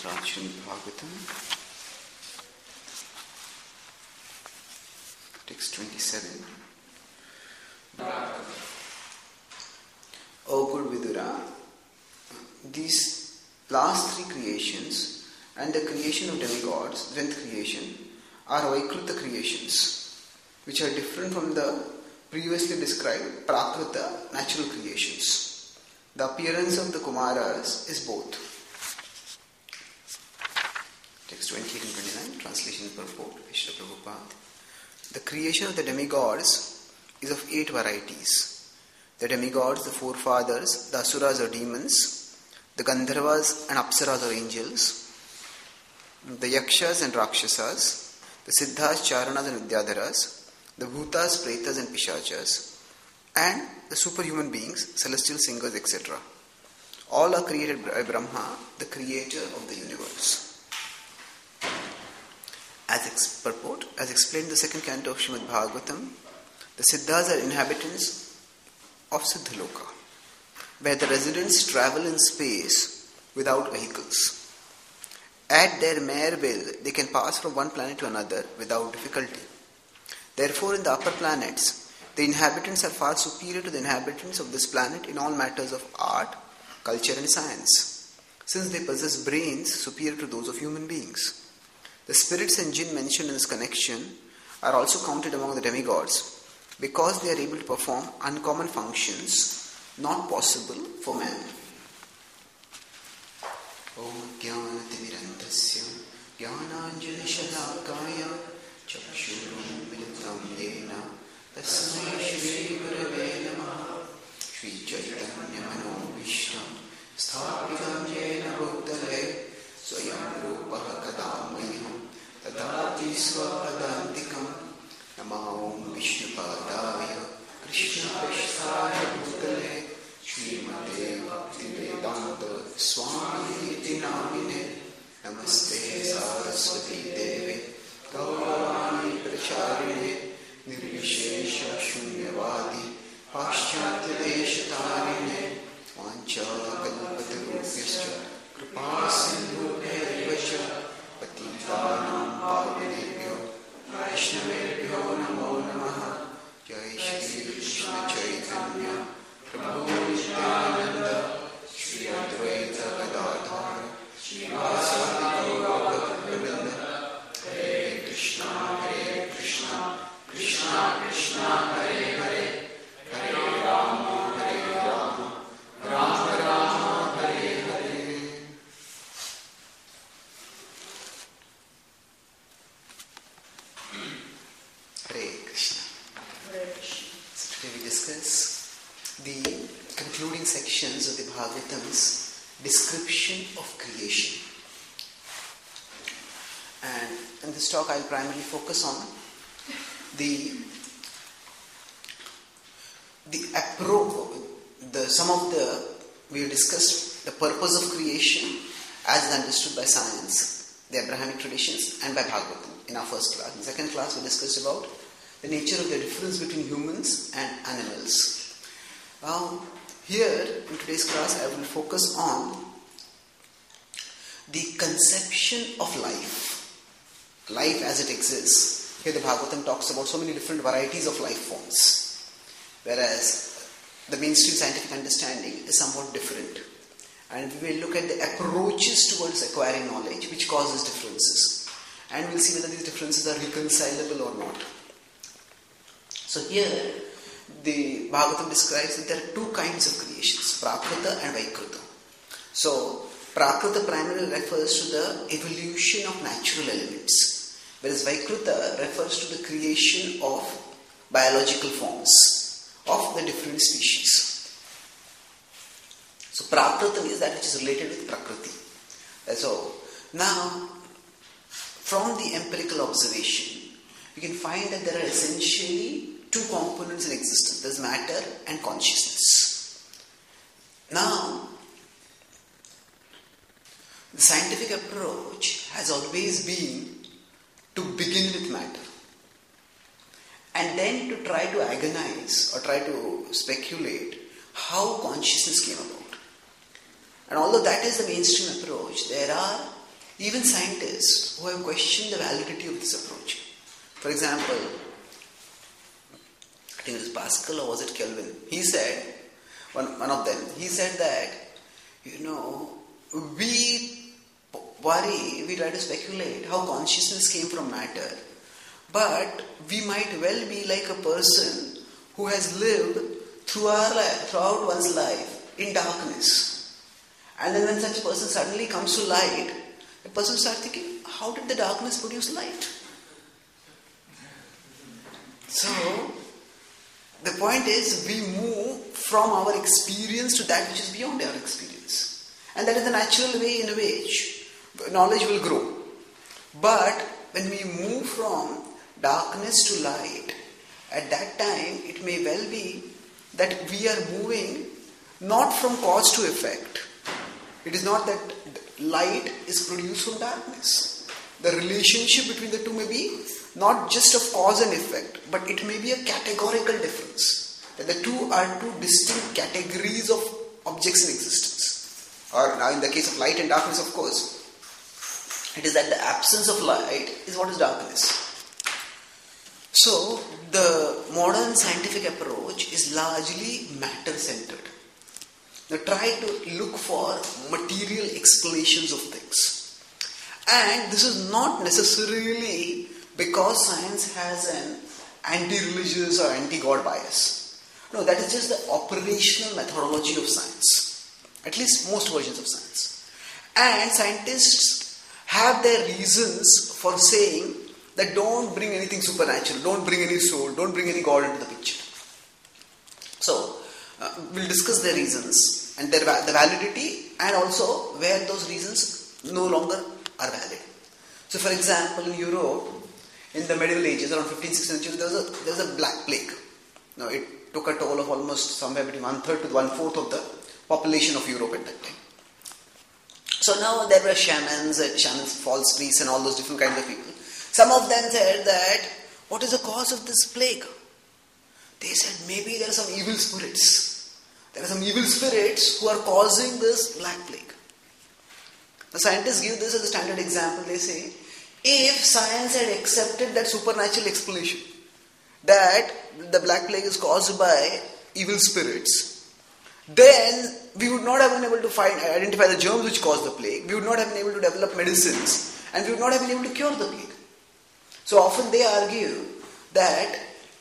Srimad Bhagavatam, text 27. O good Vidura, these last three creations and the creation of demigods, the 10th creation, are Vaikruta creations, which are different from the previously described Prakruta natural creations. The appearance of the Kumaras is both. Text 28 and 29, translation and purport, Srila Prabhupada. The creation of the demigods is of 8 varieties. The demigods, the forefathers, the asuras or demons, the gandharvas and apsaras or angels, the yakshas and rakshasas, the siddhas, charanas and vidyadharas, the bhutas, pretas and pishachas, and the superhuman beings, celestial singers, etc. All are created by Brahma, the creator of the universe. Purport, as explained in the second canto of Srimad Bhagavatam, the siddhas are inhabitants of Siddhaloka, where the residents travel in space without vehicles. At their mere will, they can pass from one planet to another without difficulty. Therefore, in the upper planets, the inhabitants are far superior to the inhabitants of this planet in all matters of art, culture and science, since they possess brains superior to those of human beings. The spirits and jinn mentioned in this connection are also counted among the demigods because they are able to perform uncommon functions not possible for man. Om Jnanatimirandasya Jnananjali Shalakaya Chakshurum Militam Yena Tasmai Shri Gurave Namaha Shri Chaitanya Mano Vishtam Sthapitam Yena Bhuttale Swayam Rupaha Kadamayam Tadati Swapadantikam Namahum Vishnupadaya Krishna Prasthaya Bhutale Srimate Bhaktivedanta Swami Iti Namine Namaste Saraswati Deve Gauravani Pracharine Nirvishesha Shunyavadi Paschatya Deshatarine Vancha Kalpatarupyascha Kripa Sindhu Vacha Patitanam Pavanebhyo Vaishnavebhyo Namo Namaha Jai Shri Krishna Chaitanya Prabhu Nityananda Shri Advaita Gadadhara Shri Vasadi Gaura Bhaktivinoda Hare Krishna Krishna Krishna Hare Hare Hare Rama Rama Rama Hare Hare. Hare Krishna. So today we discuss the concluding sections of the Bhagavatam's description of creation. And in this talk I will primarily focus on we have discussed the purpose of creation as is understood by science, the Abrahamic traditions and by Bhagavatam in our first class. In the second class we discussed about the nature of the difference between humans and animals. Here in today's class I will focus on the conception of life as it exists. Here the Bhagavatam talks about so many different varieties of life forms, whereas the mainstream scientific understanding is somewhat different. And we will look at the approaches towards acquiring knowledge which causes differences. And we'll see whether these differences are reconcilable or not. So here the Bhagavatam describes that there are 2 kinds of creations, Prakruta and Vaikruta. So Prakruta primarily refers to the evolution of natural elements, whereas Vaikruta refers to the creation of biological forms of the different species. So Prakruta is that which is related with Prakriti. So now from the empirical observation you can find that there are essentially 2 components in existence. There is matter and consciousness. Now the scientific approach has always been to begin with matter and then to try to agonize or try to speculate how consciousness came about. And although that is the mainstream approach, there are even scientists who have questioned the validity of this approach. For example, I think it was Pascal or was it Kelvin? He said, one of them, he said that, we worry, we try to speculate how consciousness came from matter, but we might well be like a person who has lived throughout one's life in darkness. And then when such a person suddenly comes to light, the person starts thinking, how did the darkness produce light? So, the point is, we move from our experience to that which is beyond our experience. And that is the natural way in which knowledge will grow. But when we move from darkness to light, at that time it may well be that we are moving not from cause to effect. It is not that light is produced from darkness. The relationship between the two may be not just of cause and effect, but it may be a categorical difference. That the two are two distinct categories of objects in existence. Or now in the case of light and darkness, of course, it is that the absence of light is what is darkness. So, the modern scientific approach is largely matter-centered. They try to look for material explanations of things. And this is not necessarily because science has an anti-religious or anti-God bias. No, that is just the operational methodology of science. At least most versions of science. And scientists have their reasons for saying that don't bring anything supernatural, don't bring any soul, don't bring any God into the picture. So, we'll discuss their reasons and the validity, and also where those reasons no longer are valid. So, for example, in Europe, in the medieval ages, around 15th, 16th century, there was a black plague. Now, it took a toll of almost somewhere between 1/3 to 1/4 of the population of Europe at that time. So now there were shamans, false priests, and all those different kinds of people. Some of them said that, what is the cause of this plague? They said maybe there are some evil spirits. There are some evil spirits who are causing this black plague. The scientists give this as a standard example. They say, if science had accepted that supernatural explanation, that the black plague is caused by evil spirits, then we would not have been able to identify the germs which cause the plague. We would not have been able to develop medicines, and we would not have been able to cure the plague. So often they argue that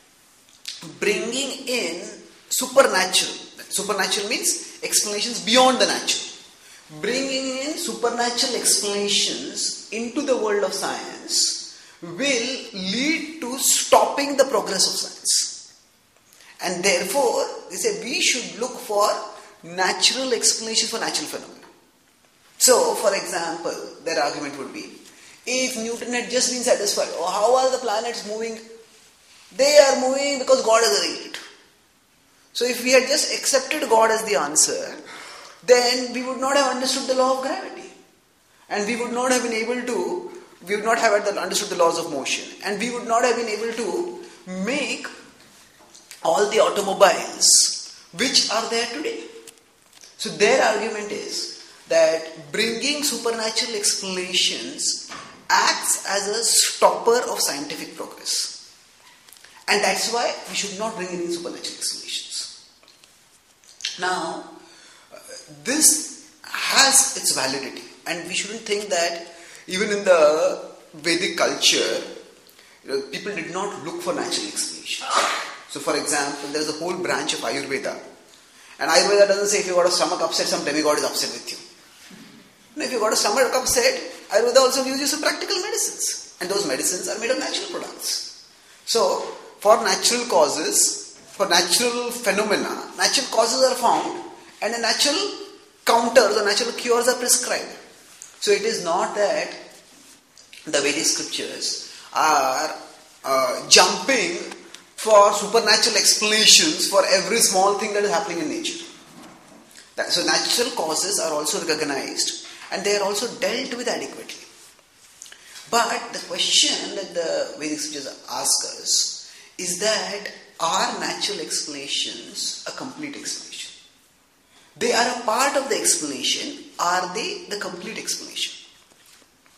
bringing in supernatural means explanations beyond the natural. Bringing in supernatural explanations into the world of science will lead to stopping the progress of science. And therefore, they say we should look for natural explanations for natural phenomena. So, for example, their argument would be, if Newton had just been satisfied, how are the planets moving? They are moving because God has arranged it. So, if we had just accepted God as the answer, then we would not have understood the law of gravity. And we would not have understood the laws of motion. And we would not have been able to make all the automobiles which are there today. So their argument is that bringing supernatural explanations acts as a stopper of scientific progress. And that's why we should not bring any supernatural explanations. Now, this has its validity, and we shouldn't think that even in the Vedic culture, people did not look for natural explanations. So, for example, there is a whole branch of Ayurveda, and Ayurveda doesn't say if you got a stomach upset, some demigod is upset with you. No, if you got a stomach upset, Ayurveda also gives you some practical medicines, and those medicines are made of natural products. So, for natural causes, for natural phenomena, natural causes are found, and the natural counters or natural cures are prescribed. So, it is not that the Vedic scriptures are jumping for supernatural explanations for every small thing that is happening in nature. So natural causes are also recognized, and they are also dealt with adequately. But the question that the Vedic scriptures ask us is that, are natural explanations a complete explanation? They are a part of the explanation. Are they the complete explanation?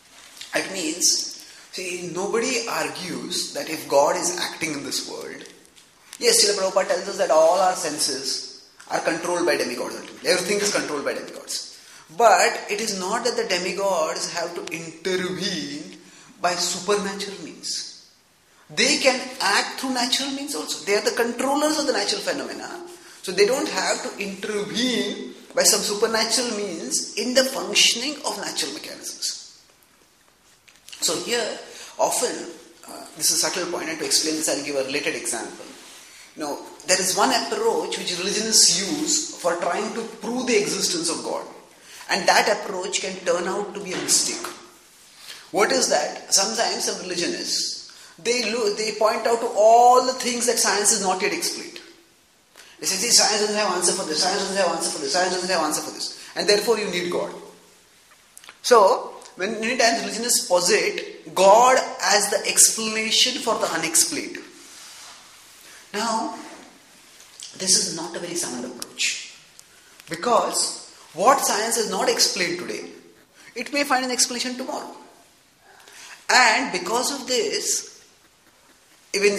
It means, see, nobody argues that if God is acting in this world, yes, Srila Prabhupada tells us that all our senses are controlled by demigods ultimately. Everything is controlled by demigods. But it is not that the demigods have to intervene by supernatural means. They can act through natural means also. They are the controllers of the natural phenomena. So they don't have to intervene by some supernatural means in the functioning of natural mechanisms. So here, often, this is a subtle point, and to explain this I'll give a related example. Now, there is one approach which religionists use for trying to prove the existence of God. And that approach can turn out to be a mistake. What is that? Sometimes some religionists, they point out to all the things that science has not yet explained. They say, see, science doesn't have answer for this, science doesn't have answer for this, science doesn't have answer for this. And therefore you need God. So, when many times religionists posit God as the explanation for the unexplained. Now, this is not a very sound approach. Because what science has not explained today, it may find an explanation tomorrow. And because of this, even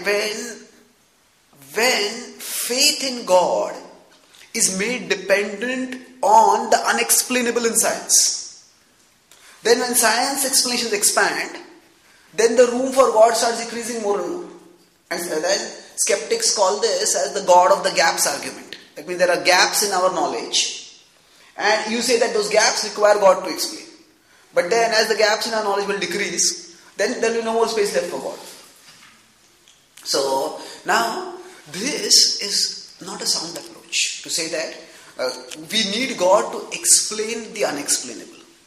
when faith in God is made dependent on the unexplainable in science, then when science explanations expand, then the room for God starts decreasing more and more. And then skeptics call this as the God of the gaps argument. That means there are gaps in our knowledge, and you say that those gaps require God to explain. But then as the gaps in our knowledge will decrease, then there will be no more space left for God. So now, this is not a sound approach to say that we need God to explain the unexplainable.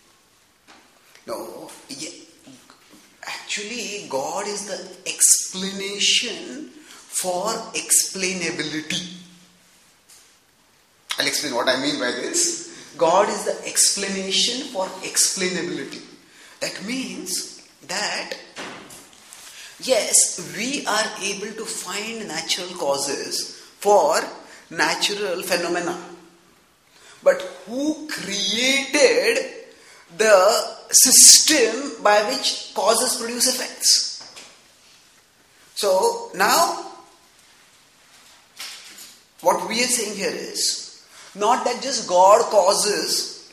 No, actually God is the explanation for explainability. I'll explain what I mean by this. God is the explanation for explainability. That means that yes, we are able to find natural causes for natural phenomena. But who created the system by which causes produce effects? So now, what we are saying here is not that just God causes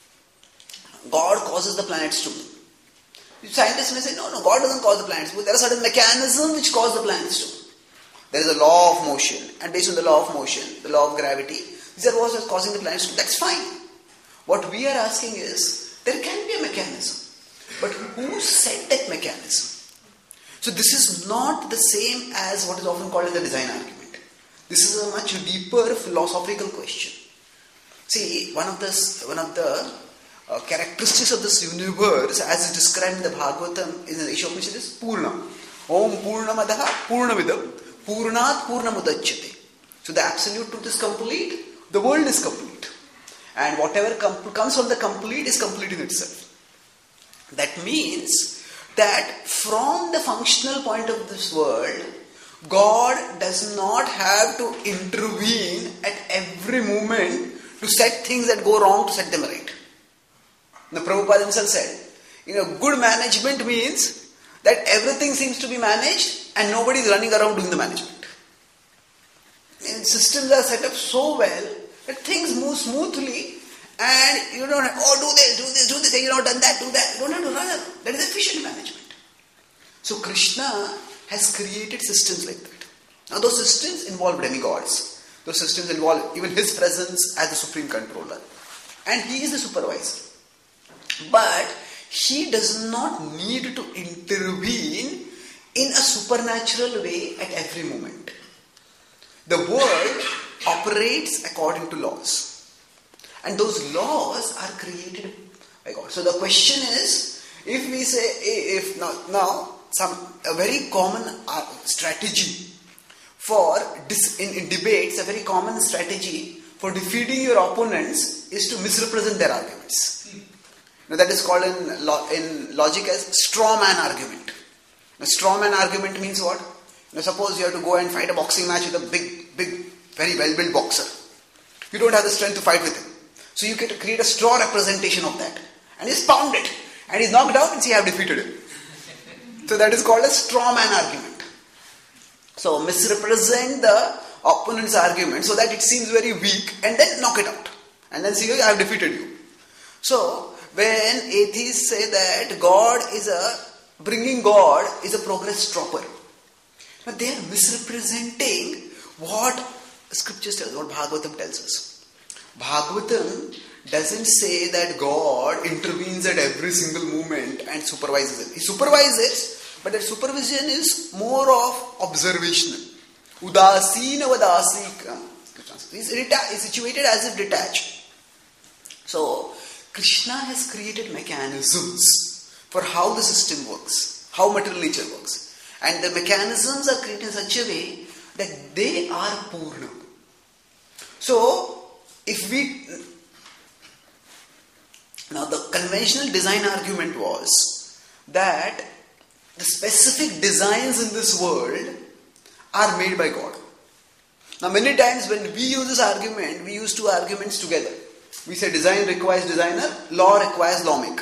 the planets to move. Scientists may say, no, God doesn't cause the planets to move. There are certain mechanisms which cause the planets to move. There is a law of motion, and based on the law of motion, the law of gravity, these are what is causing the planets to move. That's fine. What we are asking is, there can be a mechanism, but who set that mechanism? So this is not the same as what is often called as the design argument. This is a much deeper philosophical question. See, one of the characteristics of this universe, as is described in the Bhagavatam, in the Ishopanishad, is Purna. Om Purnamadaha Purnamidam Purnat Purnamudachyate. So the absolute truth is complete, the world is complete. And whatever comes from the complete is complete in itself. That means that from the functional point of this world, God does not have to intervene at every moment to set things that go wrong to set them right. The Prabhupada himself said, good management means that everything seems to be managed and nobody is running around doing the management. And systems are set up so well that things move smoothly and you don't have, do this, you not done that, do that. You don't have to run around. That is efficient management. So Krishna has created systems like that. Now those systems involve demigods. Those systems involve even his presence as the supreme controller. And he is the supervisor. But he does not need to intervene in a supernatural way at every moment. The world operates according to laws. And those laws are created by God. So the question is, if we say, a very common strategy for, in debates, a very common strategy for defeating your opponents is to misrepresent their arguments. Now that is called in logic as straw man argument. Now straw man argument means what? Suppose you have to go and fight a boxing match with a big, very well-built boxer. You don't have the strength to fight with him. So you get to create a straw representation of that. And just pound it. and he's knocked out and say, I have defeated him. So that is called a straw man argument. So misrepresent the opponent's argument so that it seems very weak and then knock it out. And then say, I have defeated you. So when atheists say that bringing God is a progress stopper, but they are misrepresenting what scriptures tell us, what Bhagavatam tells us. Bhagavatam doesn't say that God intervenes at every single moment and supervises it. He supervises, but that supervision is more of observational. Udasina vadasika. Is situated as if detached. So, Krishna has created mechanisms for how the system works, how material nature works. And the mechanisms are created in such a way that they are Purna. So, now the conventional design argument was that the specific designs in this world are made by God. Now many times when we use this argument, we use two arguments together. We say design requires designer, law requires lawmaker.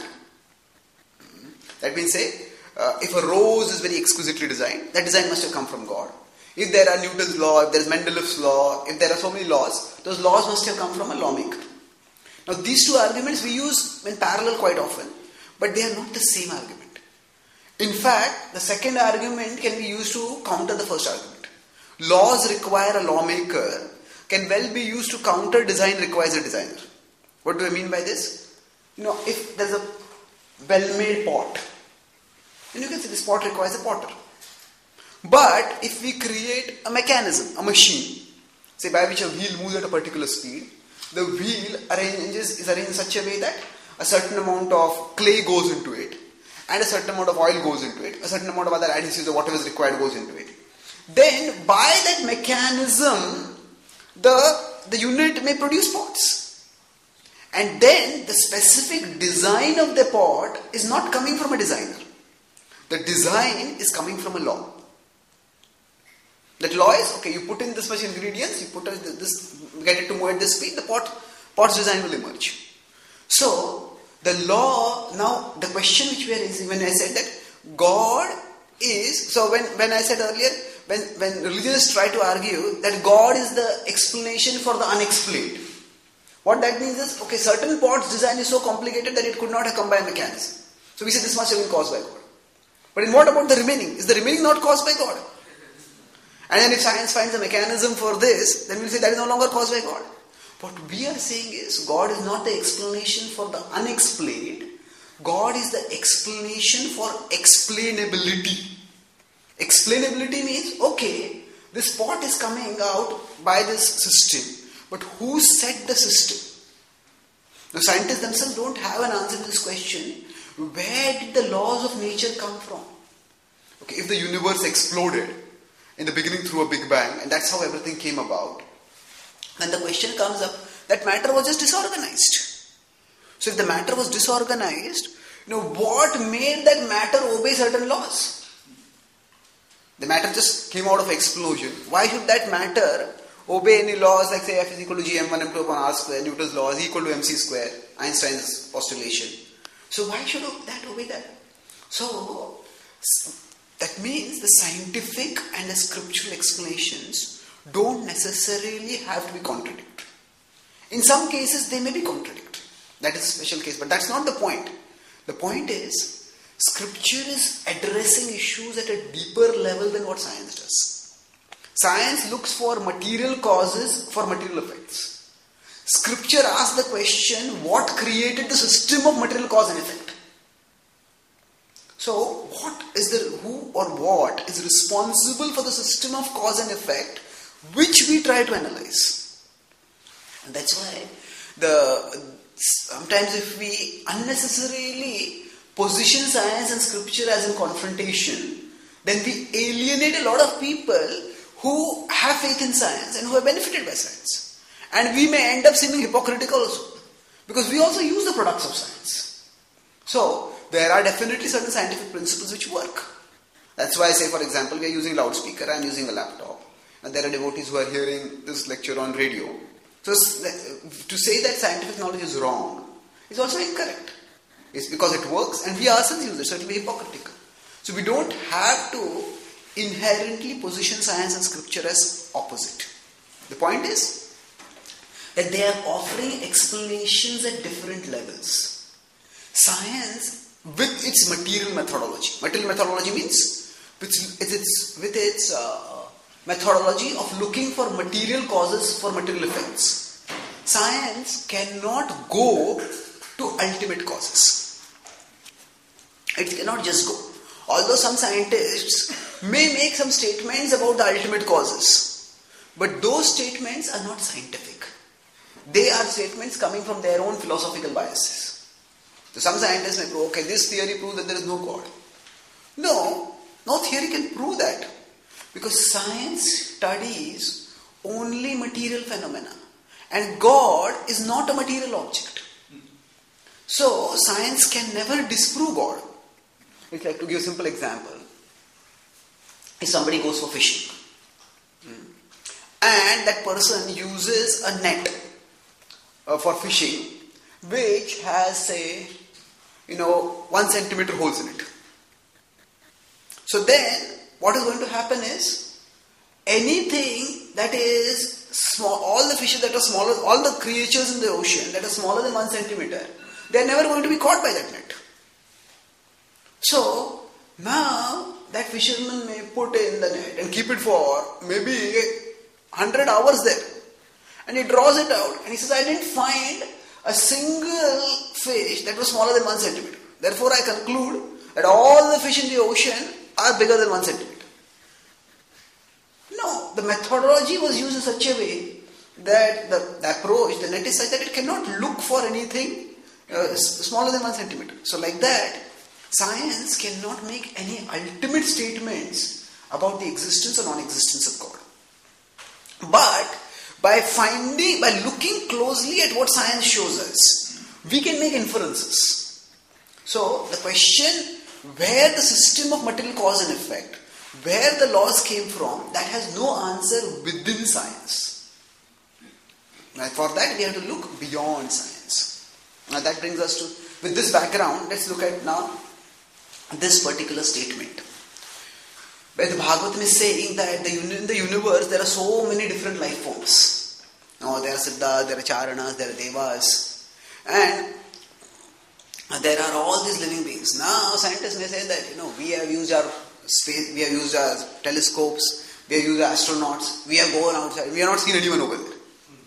That means say, if a rose is very exquisitely designed, that design must have come from God. If there are Newton's law, if there is Mendeleff's law, if there are so many laws, those laws must have come from a lawmaker. Now these two arguments we use in parallel quite often, but they are not the same argument. In fact, the second argument can be used to counter the first argument. Laws require a lawmaker can well be used to counter design requires a designer. What do I mean by this? If there's a well-made pot, then you can say this pot requires a potter. But if we create a mechanism, a machine, say by which a wheel moves at a particular speed, the wheel is arranged in such a way that a certain amount of clay goes into it, and a certain amount of oil goes into it, a certain amount of other adhesives or whatever is required goes into it. Then by that mechanism, the unit may produce pots. And then the specific design of the pot is not coming from a designer. The design is coming from a law. That law is, okay, you put in this much ingredients, you put this, get it to move at this speed, the pot's design will emerge. So, the law, now the question which we are raising, when I said that God is, so when I said earlier, when religionists try to argue that God is the explanation for the unexplained, what that means is, okay, certain pot's design is so complicated that it could not have come by a mechanism. So we say this must have been caused by God. But in what about the remaining? Is the remaining not caused by God? And then if science finds a mechanism for this, then we'll say that is no longer caused by God. What we are saying is God is not the explanation for the unexplained. God is the explanation for explainability. Explainability means, okay, this pot is coming out by this system, but who set the system? The scientists themselves don't have an answer to this question. Where did the laws of nature come from? Okay, if the universe exploded in the beginning through a Big Bang, and that's how everything came about, then the question comes up that matter was just disorganized. So if the matter was disorganized, what made that matter obey certain laws? The matter just came out of explosion. Why should that matter obey any laws like say F is equal to G m1 m2 upon r square, Newton's law is equal to mc square, Einstein's postulation. So why should that obey that? So that means the scientific and the scriptural explanations don't necessarily have to be contradictory. In some cases they may be contradictory. That is a special case, but that's not the point. The point is, Scripture is addressing issues at a deeper level than what science does. Science looks for material causes for material effects. Scripture asks the question, what created the system of material cause and effect? So, who or what is responsible for the system of cause and effect, which we try to analyze? And that's why sometimes if we unnecessarily position science and scripture as in confrontation, then we alienate a lot of people who have faith in science and who are benefited by science. And we may end up seeming hypocritical also, because we also use the products of science. So, there are definitely certain scientific principles which work. That's why I say, for example, we are using loudspeaker, I am using a laptop, and there are devotees who are hearing this lecture on radio. So, to say that scientific knowledge is wrong is also incorrect. It's because it works and we ourselves use it, so it will be hypocritical. So we don't have to inherently position science and scripture as opposite. The point is that they are offering explanations at different levels. Science with its material methodology. Material methodology means with its methodology of looking for material causes for material effects. Science cannot go to ultimate causes. It cannot just go. Although some scientists may make some statements about the ultimate causes, but those statements are not scientific. They are statements coming from their own philosophical biases. So some scientists may prove, okay, this theory proves that there is no God. No theory can prove that. Because science studies only material phenomena. And God is not a material object. So science can never disprove God. It's like, to give a simple example, if somebody goes for fishing and that person uses a net for fishing which has, say, 1 centimeter holes in it. So then what is going to happen is anything that is small, all the fishes that are smaller, all the creatures in the ocean that are smaller than 1 centimeter, they are never going to be caught by that net. So now that fisherman may put in the net and keep it for maybe 100 hours there. And he draws it out and he says, I didn't find a single fish that was smaller than 1 centimeter. Therefore I conclude that all the fish in the ocean are bigger than 1 centimeter. No, the methodology was used in such a way that the approach, the net is such that it cannot look for anything smaller than 1 centimeter. So like that, science cannot make any ultimate statements about the existence or non-existence of God. But by looking closely at what science shows us, we can make inferences. So the question where the system of material cause and effect, where the laws came from, that has no answer within science. And for that we have to look beyond science. Now that brings us to, with this background, let's look at now this particular statement. Where the Bhagavatam is saying that in the universe there are so many different life forms. Now there are Siddhas, there are Charanas, there are Devas, and there are all these living beings. Now scientists may say that we have used our space, we have used our telescopes, we have used our astronauts, we have gone outside, we have not seen anyone over there.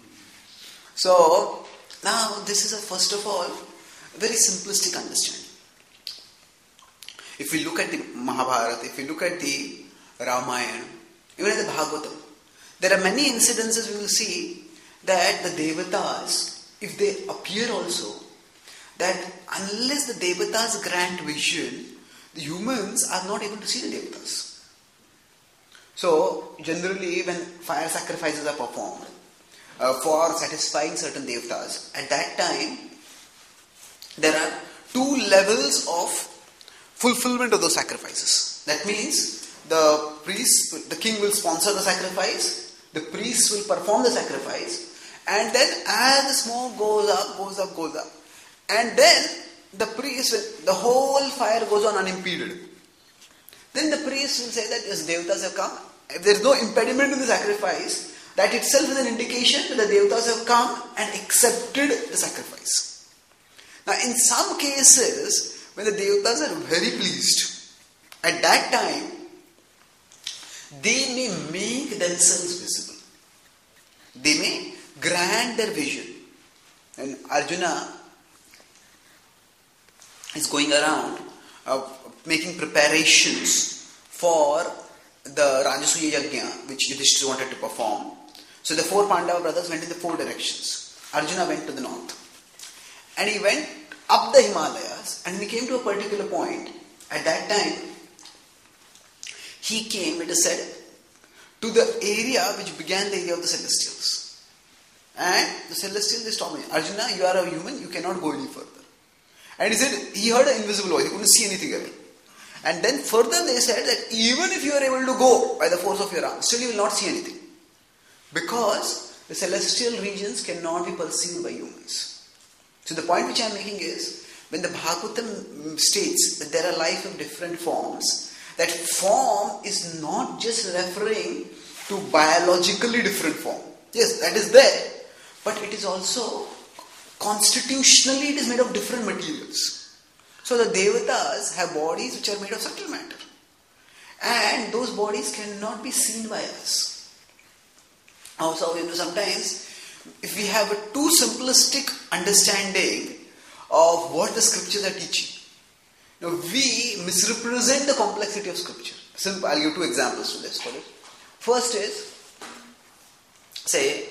So now this is first of all a very simplistic understanding. If we look at the Mahabharata, if we look at the Ramayana, even at the Bhagavatam, there are many incidences we will see that the Devatas, if they appear also, that unless the Devatas grant vision, the humans are not able to see the Devatas. So, generally when fire sacrifices are performed for satisfying certain Devatas, at that time, there are 2 levels of fulfillment of those sacrifices. That means the king will sponsor the sacrifice, the priest will perform the sacrifice, and then as the smoke goes up, and then the priest, the whole fire goes on unimpeded. Then the priest will say that yes, Devatas have come. If there is no impediment in the sacrifice, that itself is an indication that the Devatas have come and accepted the sacrifice. Now in some cases, when the Devatas are very pleased, at that time, they may make themselves visible. They may grant their vision. And Arjuna is going around making preparations for the Rajasuya Yajna, which Yudhishthira wanted to perform. So the 4 Pandava brothers went in the 4 directions. Arjuna went to the north. And he went up the Himalayas, and when he came to a particular point, at that time, he came, it is said, to the area which began the area of the Celestials. And the Celestials, they stopped me. Arjuna, you are a human, you cannot go any further. And he said, he heard an invisible voice, he couldn't see anything else. And then further they said that even if you are able to go by the force of your arm, still you will not see anything. Because the celestial regions cannot be perceived by humans. So the point which I am making is, when the Bhagavatam states that there are life of different forms, that form is not just referring to biologically different form. Yes, that is there. But it is also constitutionally, it is made of different materials. So the devatas have bodies which are made of subtle matter. And those bodies cannot be seen by us. Also, sometimes if we have a too simplistic understanding of what the scriptures are teaching, we misrepresent the complexity of scripture. Simple, I'll give two examples to this. First is, say,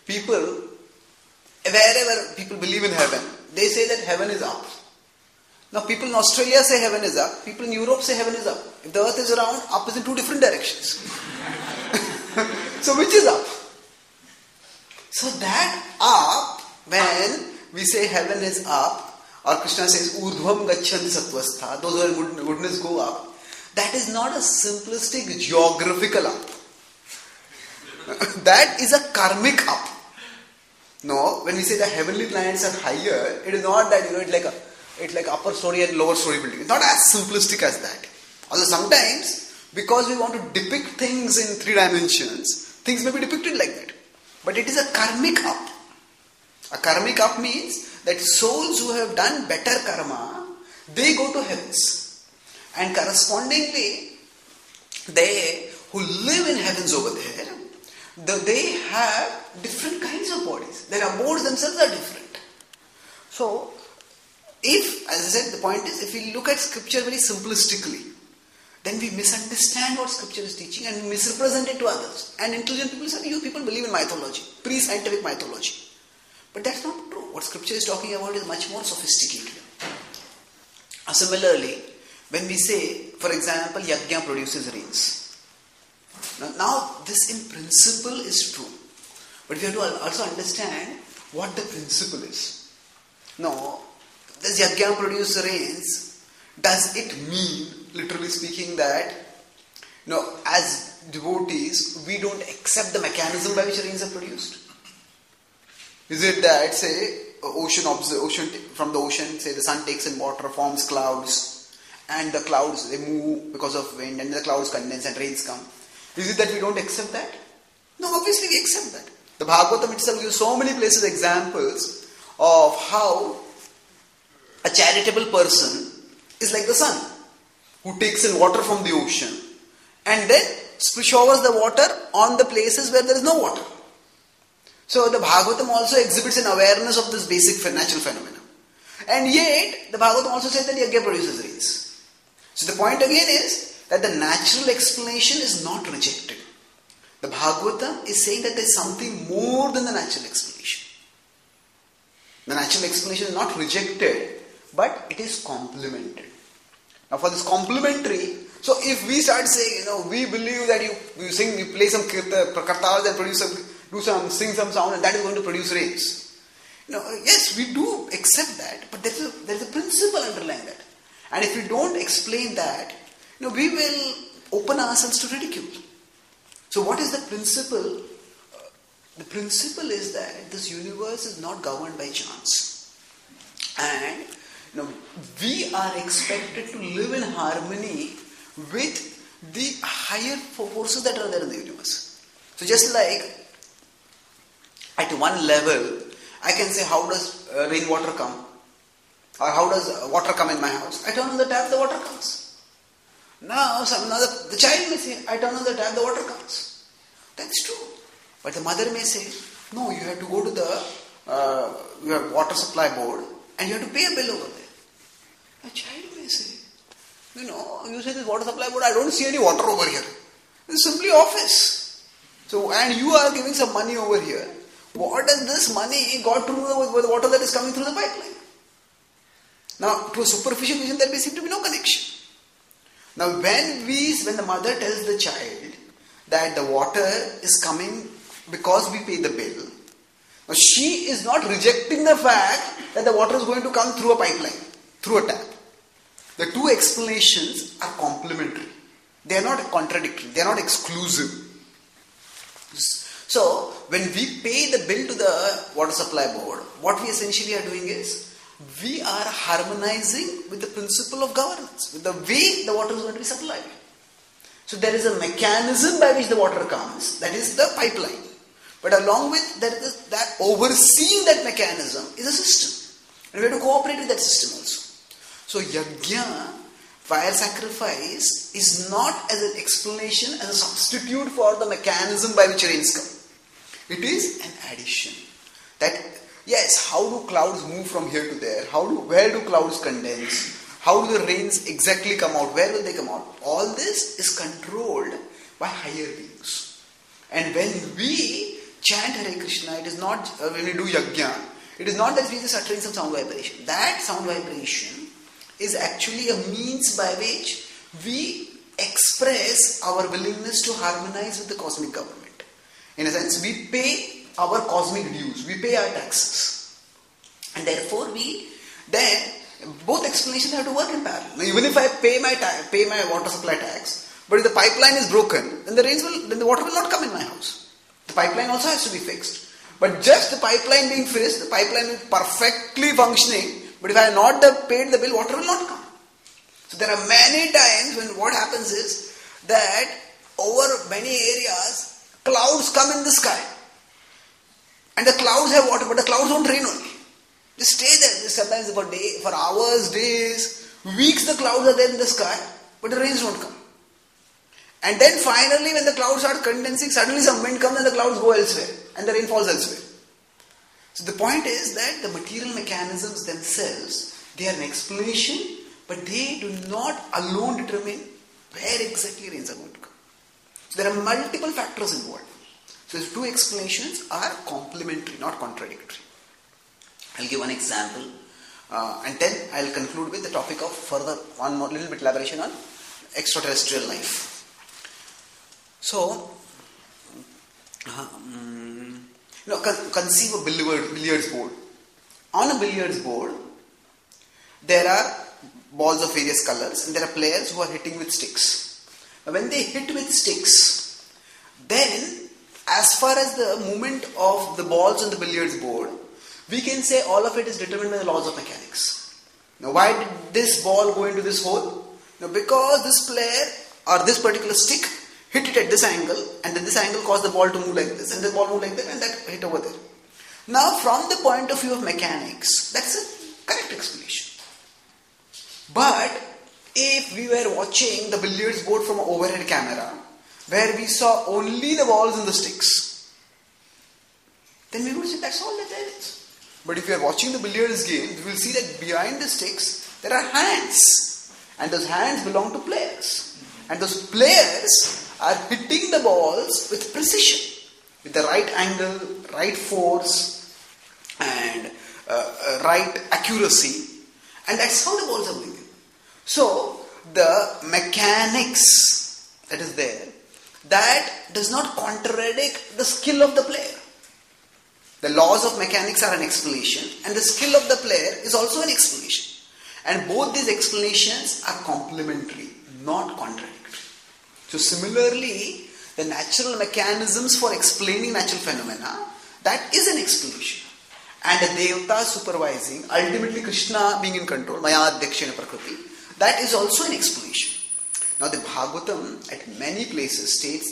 wherever people believe in heaven, they say that heaven is up. Now people in Australia say heaven is up, people in Europe say heaven is up. If the earth is around, up is in two different directions. So which is up? So that up, when we say heaven is up, or Krishna says urdhvam gachanti sattvastha, those who are in goodness go up, that is not a simplistic geographical up. That is a karmic up. No, when we say the heavenly planets are higher, it is not that it's like upper story and lower story building. It's not as simplistic as that. Although sometimes, because we want to depict things in 3 dimensions, things may be depicted like that. But it is a karmic up. A karmic up means that souls who have done better karma, they go to heavens. And correspondingly, they who live in heavens over there, they have different kinds of bodies. Their abodes themselves are different. So, if, as I said, the point is, if we look at scripture very simplistically, then we misunderstand what scripture is teaching and misrepresent it to others. And intelligent people say, you people believe in mythology, pre-scientific mythology. But that's not true. What scripture is talking about is much more sophisticated. Similarly, when we say, for example, yajna produces rains. Now, this in principle is true. But we have to also understand what the principle is. Now, does yajna produce rains? Does it mean, literally speaking, that as devotees, we don't accept the mechanism by which rains are produced? Is it that, say, ocean from the ocean, say the sun takes in water, forms clouds, and the clouds, they move because of wind, and the clouds condense and rains come? Is it that we don't accept that? No, obviously we accept that. The Bhagavatam itself gives so many places examples of how a charitable person is like the sun, who takes in water from the ocean and then showers the water on the places where there is no water. So the Bhagavatam also exhibits an awareness of this basic natural phenomena. And yet, the Bhagavatam also says that yajna produces rains. So the point again is that the natural explanation is not rejected. The Bhagavatam is saying that there is something more than the natural explanation. The natural explanation is not rejected, but it is complemented. Now for this complementary, so if we start saying, we believe that you play some kartavas and sing some sound and that is going to produce rains. Yes, we do accept that, but there is a principle underlying that. And if we don't explain that, we will open ourselves to ridicule. So what is the principle? The principle is that this universe is not governed by chance. And we are expected to live in harmony with the higher forces that are there in the universe. So just like at one level, I can say, how does rainwater come? Or how does water come in my house? I turn on the tap, the water comes. Now, the child may say, I turn on the tap, the water comes. That's true. But the mother may say, no, you have to go to the your water supply board and you have to pay a bill over there. A child may say, you say this water supply board, I don't see any water over here. It's simply office. So, and you are giving some money over here. What does this money got to do with the water that is coming through the pipeline? Now, to a superficial vision, there may seem to be no connection. Now, when the mother tells the child that the water is coming because we pay the bill, now she is not rejecting the fact that the water is going to come through a pipeline, through a tap. The two explanations are complementary. They are not contradictory. They are not exclusive. So, when we pay the bill to the water supply board, what we essentially are doing is, we are harmonizing with the principle of governance, with the way the water is going to be supplied. So there is a mechanism by which the water comes, that is the pipeline. But along with that overseeing that mechanism is a system. And we have to cooperate with that system also. So yajna, fire sacrifice, is not as an explanation, as a substitute for the mechanism by which rains come. It is an addition. That, yes, how do clouds move from here to there? Where do clouds condense? How do the rains exactly come out? Where will they come out? All this is controlled by higher beings. And when we chant Hare Krishna, it is not, when we do yajna, it is not that we are just uttering some sound vibration. That sound vibration is actually a means by which we express our willingness to harmonize with the cosmic government. In a sense, we pay our cosmic dues, we pay our taxes. And therefore then both explanations have to work in parallel. Now, even if I pay my water supply tax, but if the pipeline is broken, then the water will not come in my house. The pipeline also has to be fixed. But just the pipeline being fixed, the pipeline is perfectly functioning, but if I have not paid the bill, water will not come. So there are many times when what happens is that over many areas, clouds come in the sky. And the clouds have water, but the clouds don't rain only. They stay there. Sometimes for hours, days, weeks the clouds are there in the sky, but the rains don't come. And then finally when the clouds start condensing, suddenly some wind comes and the clouds go elsewhere. And the rain falls elsewhere. So the point is that the material mechanisms themselves, they are an explanation, but they do not alone determine where exactly rains are going to come. So there are multiple factors involved. So the two explanations are complementary, not contradictory. I'll give one example and then I'll conclude with the topic of further one more little bit elaboration on extraterrestrial life. So, conceive a billiards board. On a billiards board, there are balls of various colors and there are players who are hitting with sticks. Now, when they hit with sticks, then as far as the movement of the balls on the billiards board, we can say all of it is determined by the laws of mechanics. Now, why did this ball go into this hole? Now, because this player or this particular stick hit it at this angle, and then this angle caused the ball to move like this, and the ball moved like that, and that hit over there. Now, from the point of view of mechanics, that's a correct explanation. But if we were watching the billiards board from an overhead camera, where we saw only the balls and the sticks, then we would say that's all that there is. But if you are watching the billiards game, you will see that behind the sticks, there are hands. And those hands belong to players. And those players are hitting the balls with precision, with the right angle, right force, and right accuracy. And that's how the balls are moving. So, the mechanics that is there, that does not contradict the skill of the player. The laws of mechanics are an explanation, and the skill of the player is also an explanation. And both these explanations are complementary, not contradictory. So similarly, the natural mechanisms for explaining natural phenomena, that is an explanation. And the Devata supervising, ultimately Krishna being in control, Maya Adhyakshena Prakriti, that is also an explanation. Now the Bhagavatam at many places states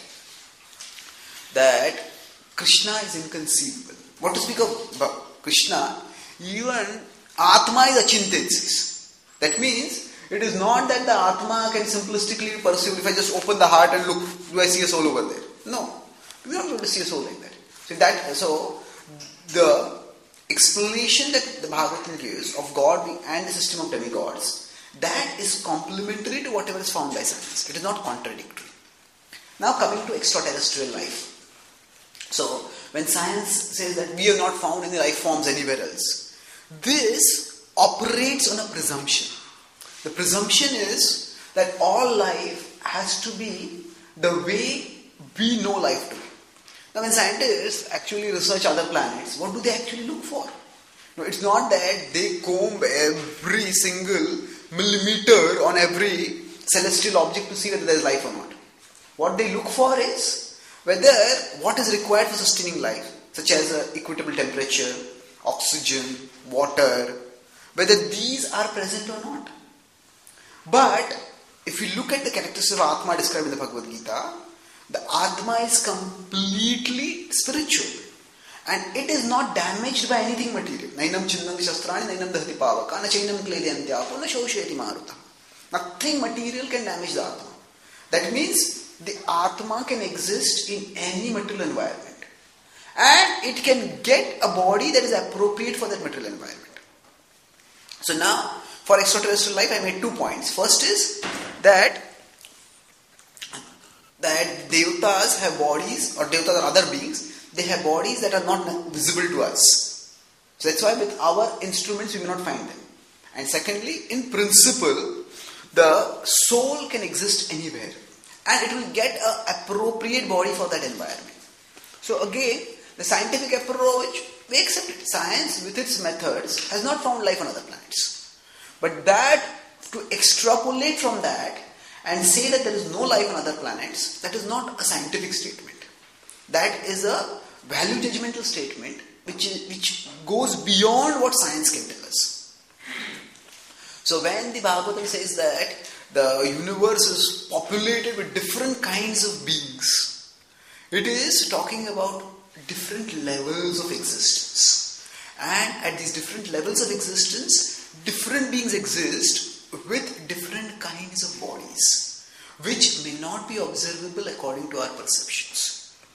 that Krishna is inconceivable. What to speak of Krishna, even Atma is achintya. That means, it is not that the Atma can simplistically perceive, if I just open the heart and look, do I see a soul over there? No. You are not able to see a soul like that. So the explanation that the Bhagavatam gives of God and the system of demigods, that is complementary to whatever is found by science. It is not contradictory. Now coming to extraterrestrial life. So, when science says that we have not found any life forms anywhere else, this operates on a presumption. The presumption is that all life has to be the way we know life to be. Now, when scientists actually research other planets, what do they actually look for? No, it's not that they comb every single millimeter on every celestial object to see whether there is life or not. What they look for is whether what is required for sustaining life, such as equitable temperature, oxygen, water, whether these are present or not. But if you look at the characteristics of Atma described in the Bhagavad Gita, the Atma is completely spiritual. And it is not damaged by anything material. Nainam chinnam shastrani, nainam dahati pavaka, na chainam kledyantyapo, na shosheti maruta. Nothing material can damage the Atma. That means the Atma can exist in any material environment. And it can get a body that is appropriate for that material environment. So now, for extraterrestrial life, I made 2 points. First is that Devatas have bodies, or Devatas or other beings, they have bodies that are not visible to us. So that's why with our instruments we may not find them. And secondly, in principle, the soul can exist anywhere. And it will get an appropriate body for that environment. So again, the scientific approach, we accept it. Science with its methods has not found life on other planets. But that, to extrapolate from that and say that there is no life on other planets, that is not a scientific statement. That is a value judgmental statement which goes beyond what science can tell us. So when the Bhagavatam says that the universe is populated with different kinds of beings, it is talking about different levels of existence. And at these different levels of existence, different beings exist with different kinds of bodies, which may not be observable according to our perceptions.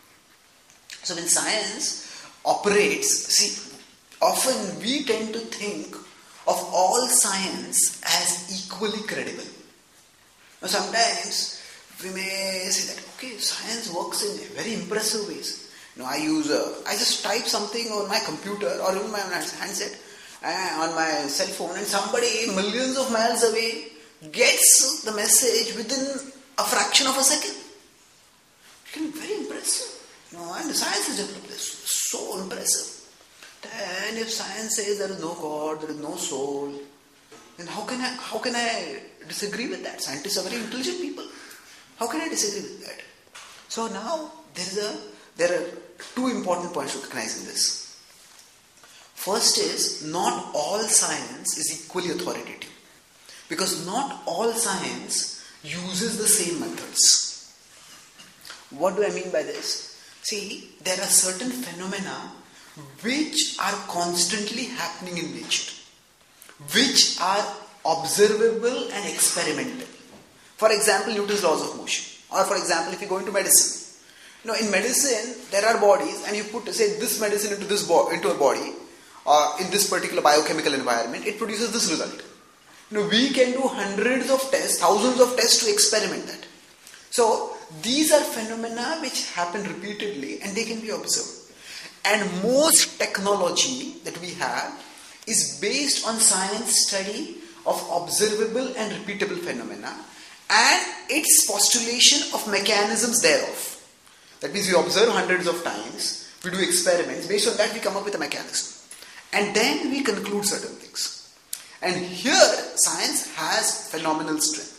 So when science operates, often we tend to think of all science as equally credible. Now sometimes we may say that, okay, science works in very impressive ways. I just type something on my computer or in my handset, on my cell phone, and somebody millions of miles away gets the message within a fraction of a second. It can be very impressive. And the science has developed this. So impressive. Then if science says there is no God, there is no soul, then how can I disagree with that? Scientists are very intelligent people. How can I disagree with that? So now there are 2 important points to recognize in this. First is, not all science is equally authoritative. Because not all science uses the same methods. What do I mean by this? See, there are certain phenomena which are constantly happening in nature, which are observable and experimental. For example, Newton's laws of motion. Or for example, if you go into medicine. In medicine, there are bodies, and you put, say, this medicine into a body, in this particular biochemical environment, it produces this result. We can do hundreds of tests, thousands of tests to experiment that. So, these are phenomena which happen repeatedly and they can be observed. And most technology that we have is based on science study of observable and repeatable phenomena and its postulation of mechanisms thereof. That means we observe hundreds of times, we do experiments, based on that we come up with a mechanism. And then we conclude certain things. And here science has phenomenal strength.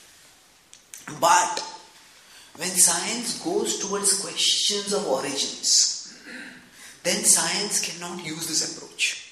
But when science goes towards questions of origins, then science cannot use this approach.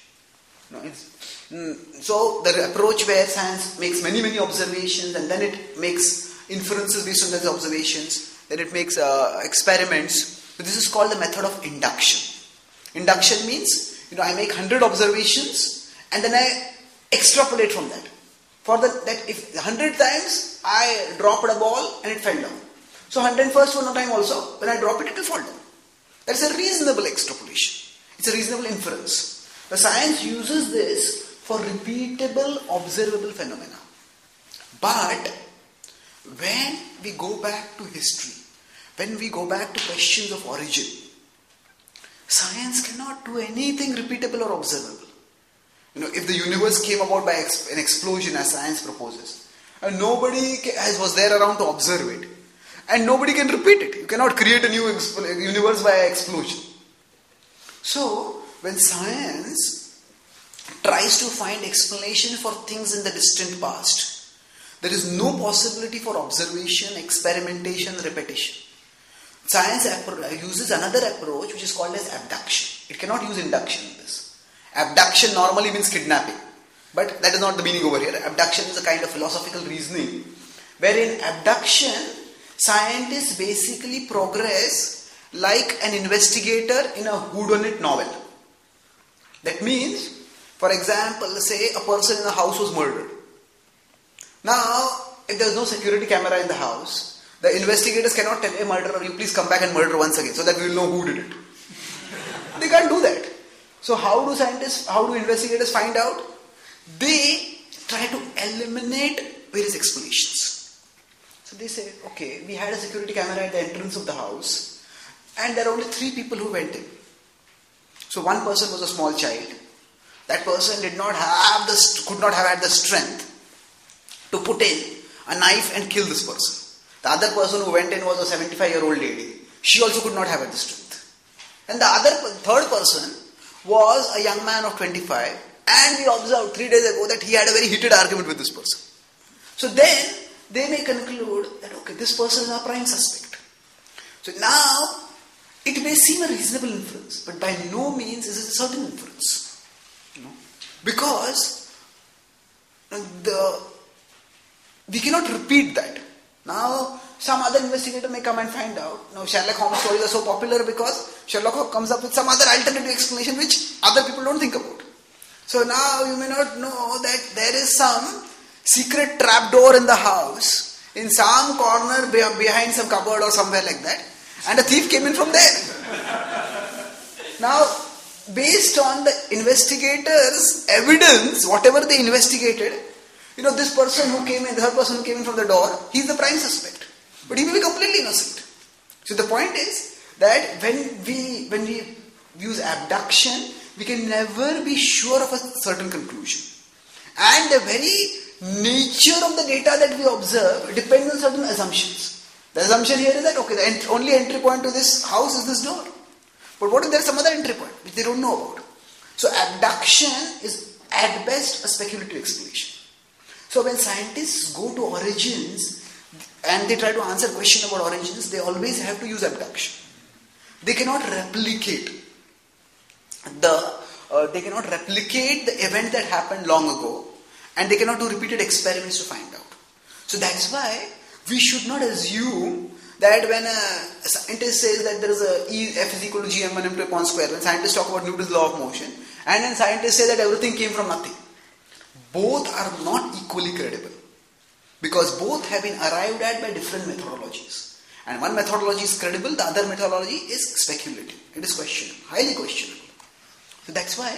So the approach where science makes many observations and then it makes inferences based on those observations, then it makes experiments. So this is called the method of induction. Induction means, I make 100 observations and then I extrapolate from that. That if 100 times I dropped a ball and it fell down. So 101st one time also, when I drop it, it will fall down. That's a reasonable extrapolation. It's a reasonable inference. The science uses this for repeatable, observable phenomena. But when we go back to history, when we go back to questions of origin, science cannot do anything repeatable or observable. If the universe came about by an explosion as science proposes, and nobody was there around to observe it, and nobody can repeat it. You cannot create a new universe by explosion. So, when science tries to find explanation for things in the distant past, there is no possibility for observation, experimentation, repetition. Science uses another approach which is called as abduction. It cannot use induction in this. Abduction normally means kidnapping. But that is not the meaning over here. Abduction is a kind of philosophical reasoning, wherein abduction, scientists basically progress like an investigator in a whodunit novel. That means, for example, say a person in a house was murdered. Now, if there is no security camera in the house, the investigators cannot tell a murderer, you please come back and murder once again so that we will know who did it. They can't do that. So how do investigators find out? They try to eliminate various explanations. So they say, okay, we had a security camera at the entrance of the house and there are only 3 people who went in. So one person was a small child. That person could not have had the strength to put in a knife and kill this person. The other person who went in was a 75-year-old lady. She also could not have had the strength. And the third person was a young man of 25, and we observed 3 days ago that he had a very heated argument with this person. So then they may conclude that, okay, this person is our prime suspect. So now it may seem a reasonable inference, but by no means is it a certain inference. Because we cannot repeat that. Now, some other investigator may come and find out. Now, Sherlock Holmes stories are so popular because Sherlock Holmes comes up with some other alternative explanation which other people don't think about. So now you may not know that there is some secret trapdoor in the house, in some corner behind some cupboard or somewhere like that, and a thief came in from there. Now, based on the investigators' evidence, whatever they investigated, this person who came in, the third person who came in from the door, he's the prime suspect. But he may be completely innocent. So the point is that when we use abduction, we can never be sure of a certain conclusion. And the very nature of the data that we observe depends on certain assumptions. The assumption here is that, okay, the only entry point to this house is this door. But what if there is some other entry point which they don't know about? So abduction is at best a speculative explanation. So when scientists go to origins and they try to answer question about origins, they always have to use abduction. They cannot replicate the event that happened long ago, and they cannot do repeated experiments to find out. So that's why we should not assume that when a scientist says that there is F is equal to gm1 m2 upon square, when scientists talk about Newton's law of motion, and then scientists say that everything came from nothing. Both are not equally credible, because both have been arrived at by different methodologies. And one methodology is credible, the other methodology is speculative. It is questionable, highly questionable. So that's why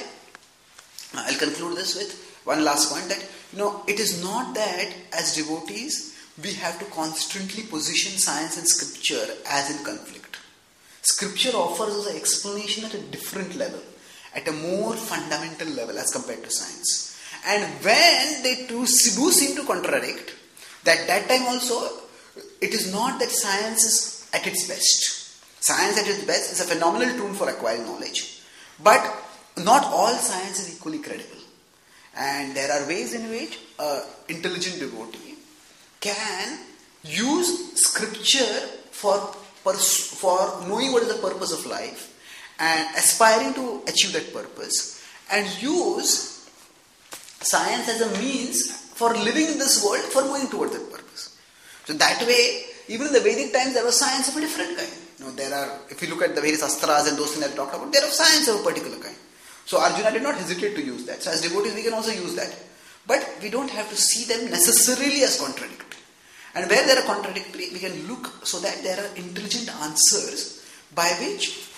I'll conclude this with one last point, that it is not that as devotees we have to constantly position science and scripture as in conflict. Scripture offers us an explanation at a different level, at a more fundamental level as compared to science. And when they do seem to contradict, that time also, it is not that science is at its best. Science at its best is a phenomenal tool for acquiring knowledge. But not all science is equally credible. And there are ways in which an intelligent devotee can use scripture for knowing what is the purpose of life and aspiring to achieve that purpose, and use science as a means for living in this world, for moving towards that purpose. So that way, even in the Vedic times, there was science of a different kind. If you look at the various astras and those things that I talked about, there are science of a particular kind. So Arjuna did not hesitate to use that. So as devotees, we can also use that. But we don't have to see them necessarily as contradictory. And where they are contradictory, we can look so that there are intelligent answers by which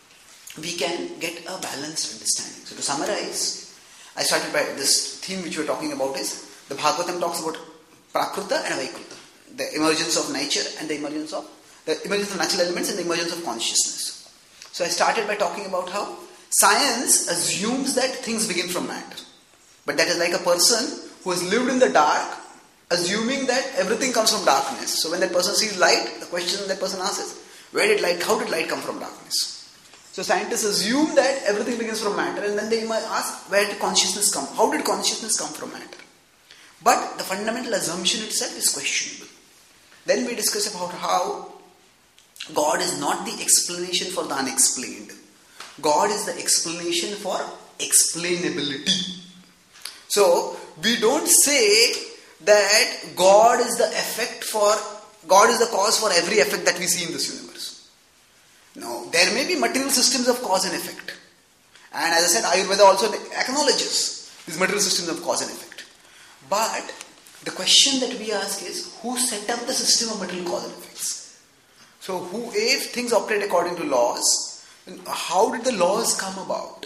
we can get a balanced understanding. So to summarize, I started by this theme which we are talking about is the Bhagavatam talks about Prakruta and Vaikruta, the emergence of nature and the emergence of natural elements and the emergence of consciousness. So I started by talking about how science assumes that things begin from matter. But that is like a person who has lived in the dark, assuming that everything comes from darkness. So when that person sees light, the question that person asks is, how did light come from darkness? So scientists assume that everything begins from matter, and then they might ask, where did consciousness come? How did consciousness come from matter? But the fundamental assumption itself is questionable. Then we discuss about how God is not the explanation for the unexplained. God is the explanation for explainability. So we don't say that God is the cause for every effect that we see in this universe. No, there may be material systems of cause and effect. And as I said, Ayurveda also acknowledges these material systems of cause and effect. But the question that we ask is, who set up the system of material cause and effects? So if things operate according to laws, then how did the laws come about?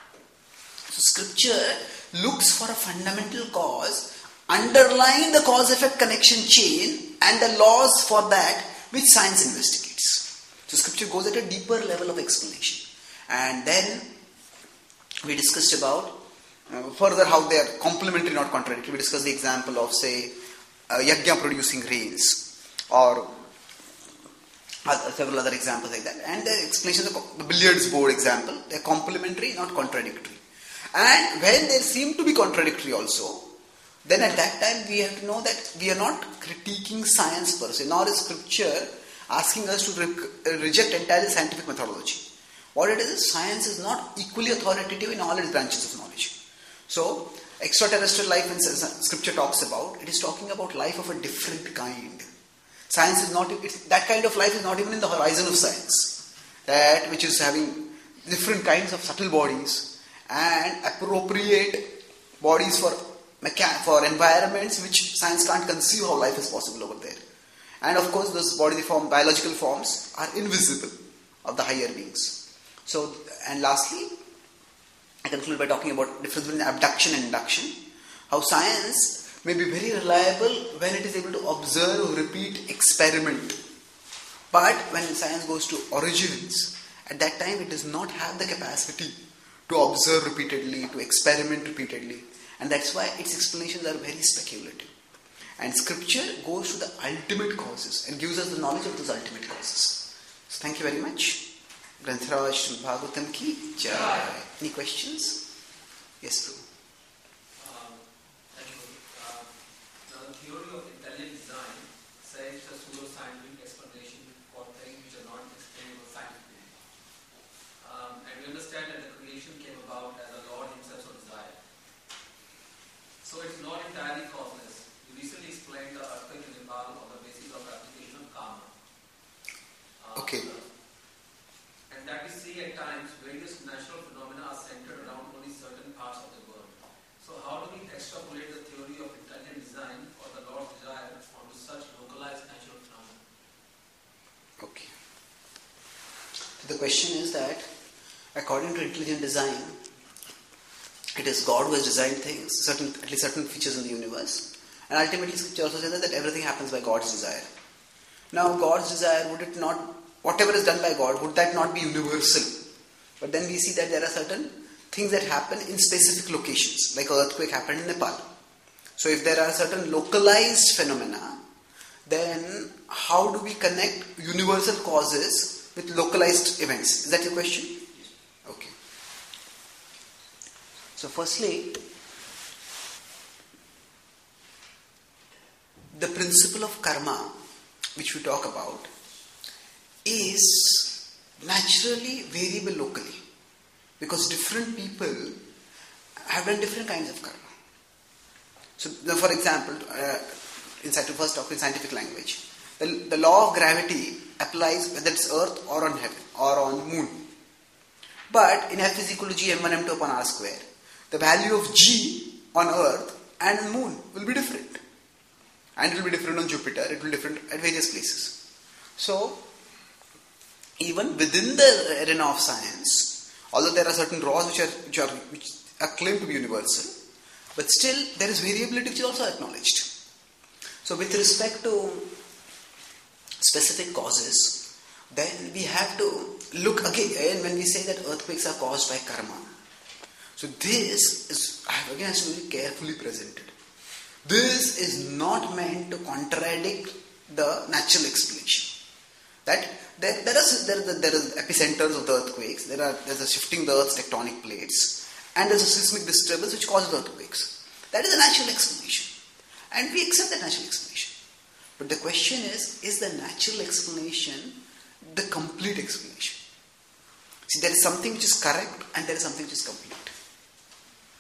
So scripture looks for a fundamental cause underlying the cause-effect connection chain and the laws for that which science investigates. So scripture goes at a deeper level of explanation. And then we discussed about further how they are complementary, not contradictory. We discussed the example of, say, yajna producing rains, or several other examples like that. And the explanation of the billiards board example, they are complementary, not contradictory. And when they seem to be contradictory also, then at that time we have to know that we are not critiquing science per se, nor is scripture asking us to reject entirely scientific methodology. What it is, science is not equally authoritative in all its branches of knowledge. So, extraterrestrial life in scripture talks about, it is talking about life of a different kind. Science is not, that kind of life is not even in the horizon of science. That which is having different kinds of subtle bodies and appropriate bodies for environments which science can't conceive how life is possible over there. And of course, those biological forms are invisible of the higher beings. So, and lastly, I conclude by talking about difference between abduction and induction. How science may be very reliable when it is able to observe, repeat, experiment. But when science goes to origins, at that time it does not have the capacity to observe repeatedly, to experiment repeatedly. And that's why its explanations are very speculative. And scripture goes to the ultimate causes and gives us the knowledge of those ultimate causes. So thank you very much. Grantaraj Srimad Bhagavatam ki jai. Any questions? Yes, Prabhu. Thank you. Now the theory of intelligent design says a pseudo-scientific explanation for things which are not explainable scientifically. And we understand that the creation came about as a Lord himself so desired. So it's not entirely causeless. You recently explained the earthquake in Nepal on the basis of application of karma. Okay. And that we see at times various natural phenomena are centered around only certain parts of the world. So how do we extrapolate the theory of intelligent design or the Lord's desire onto such localized natural phenomena? Okay. So the question is that according to intelligent design, it is God who has designed things, at least certain features in the universe. And ultimately scripture also says that everything happens by God's desire. Now God's desire, would it not, whatever is done by God, would that not be universal? But then we see that there are certain things that happen in specific locations, like an earthquake happened in Nepal. So if there are certain localized phenomena, then how do we connect universal causes with localized events? Is that your question? Okay. So firstly, the principle of karma, which we talk about, is naturally variable locally, because different people have done different kinds of karma. So, for example, first talk in scientific language, the law of gravity applies whether it's Earth or on heaven or on moon. But in F is equal to g m1 m2 upon r square, the value of g on Earth and moon will be different. And it will be different on Jupiter, it will be different at various places. So, even within the arena of science, although there are certain laws which are claimed to be universal, but still there is variability which is also acknowledged. So with respect to specific causes, then we have to look again when we say that earthquakes are caused by karma. So this is, again, has to be carefully presented. This is not meant to contradict the natural explanation. That there are epicenters of the earthquakes. There's a shifting the Earth's tectonic plates, and there's a seismic disturbance which causes earthquakes. That is a natural explanation, and we accept that natural explanation. But the question is the natural explanation the complete explanation? See, there is something which is correct, and there is something which is complete.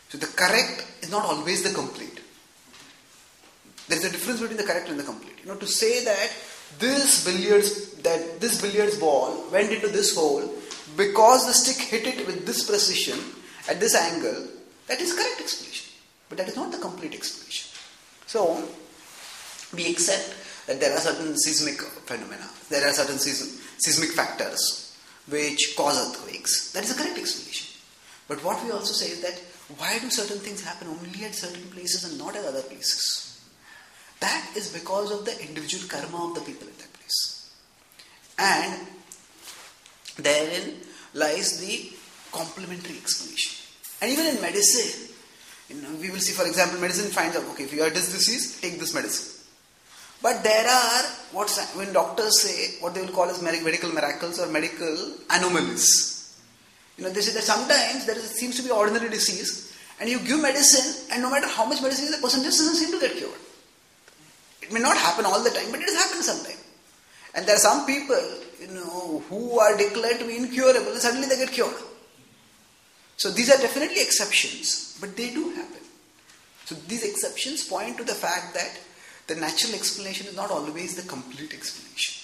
So the correct is not always the complete. There is a difference between the correct and the complete. To say that this billiards ball went into this hole because the stick hit it with this precision at this angle, that is correct explanation. But that is not the complete explanation. So we accept that there are certain seismic phenomena, there are certain seismic factors which cause earthquakes. That is a correct explanation. But what we also say is that why do certain things happen only at certain places and not at other places? That is because of the individual karma of the people at that place. And therein lies the complementary explanation. And even in medicine, we will see, for example, medicine finds out, okay, if you have this disease, take this medicine. But there are, when doctors say, what they will call as medical miracles or medical anomalies. They say that sometimes there seems to be ordinary disease, and you give medicine, and no matter how much medicine the person just doesn't seem to get cured. It may not happen all the time, but it has happened sometime. And there are some people, who are declared to be incurable, and suddenly they get cured. So these are definitely exceptions, but they do happen. So these exceptions point to the fact that the natural explanation is not always the complete explanation.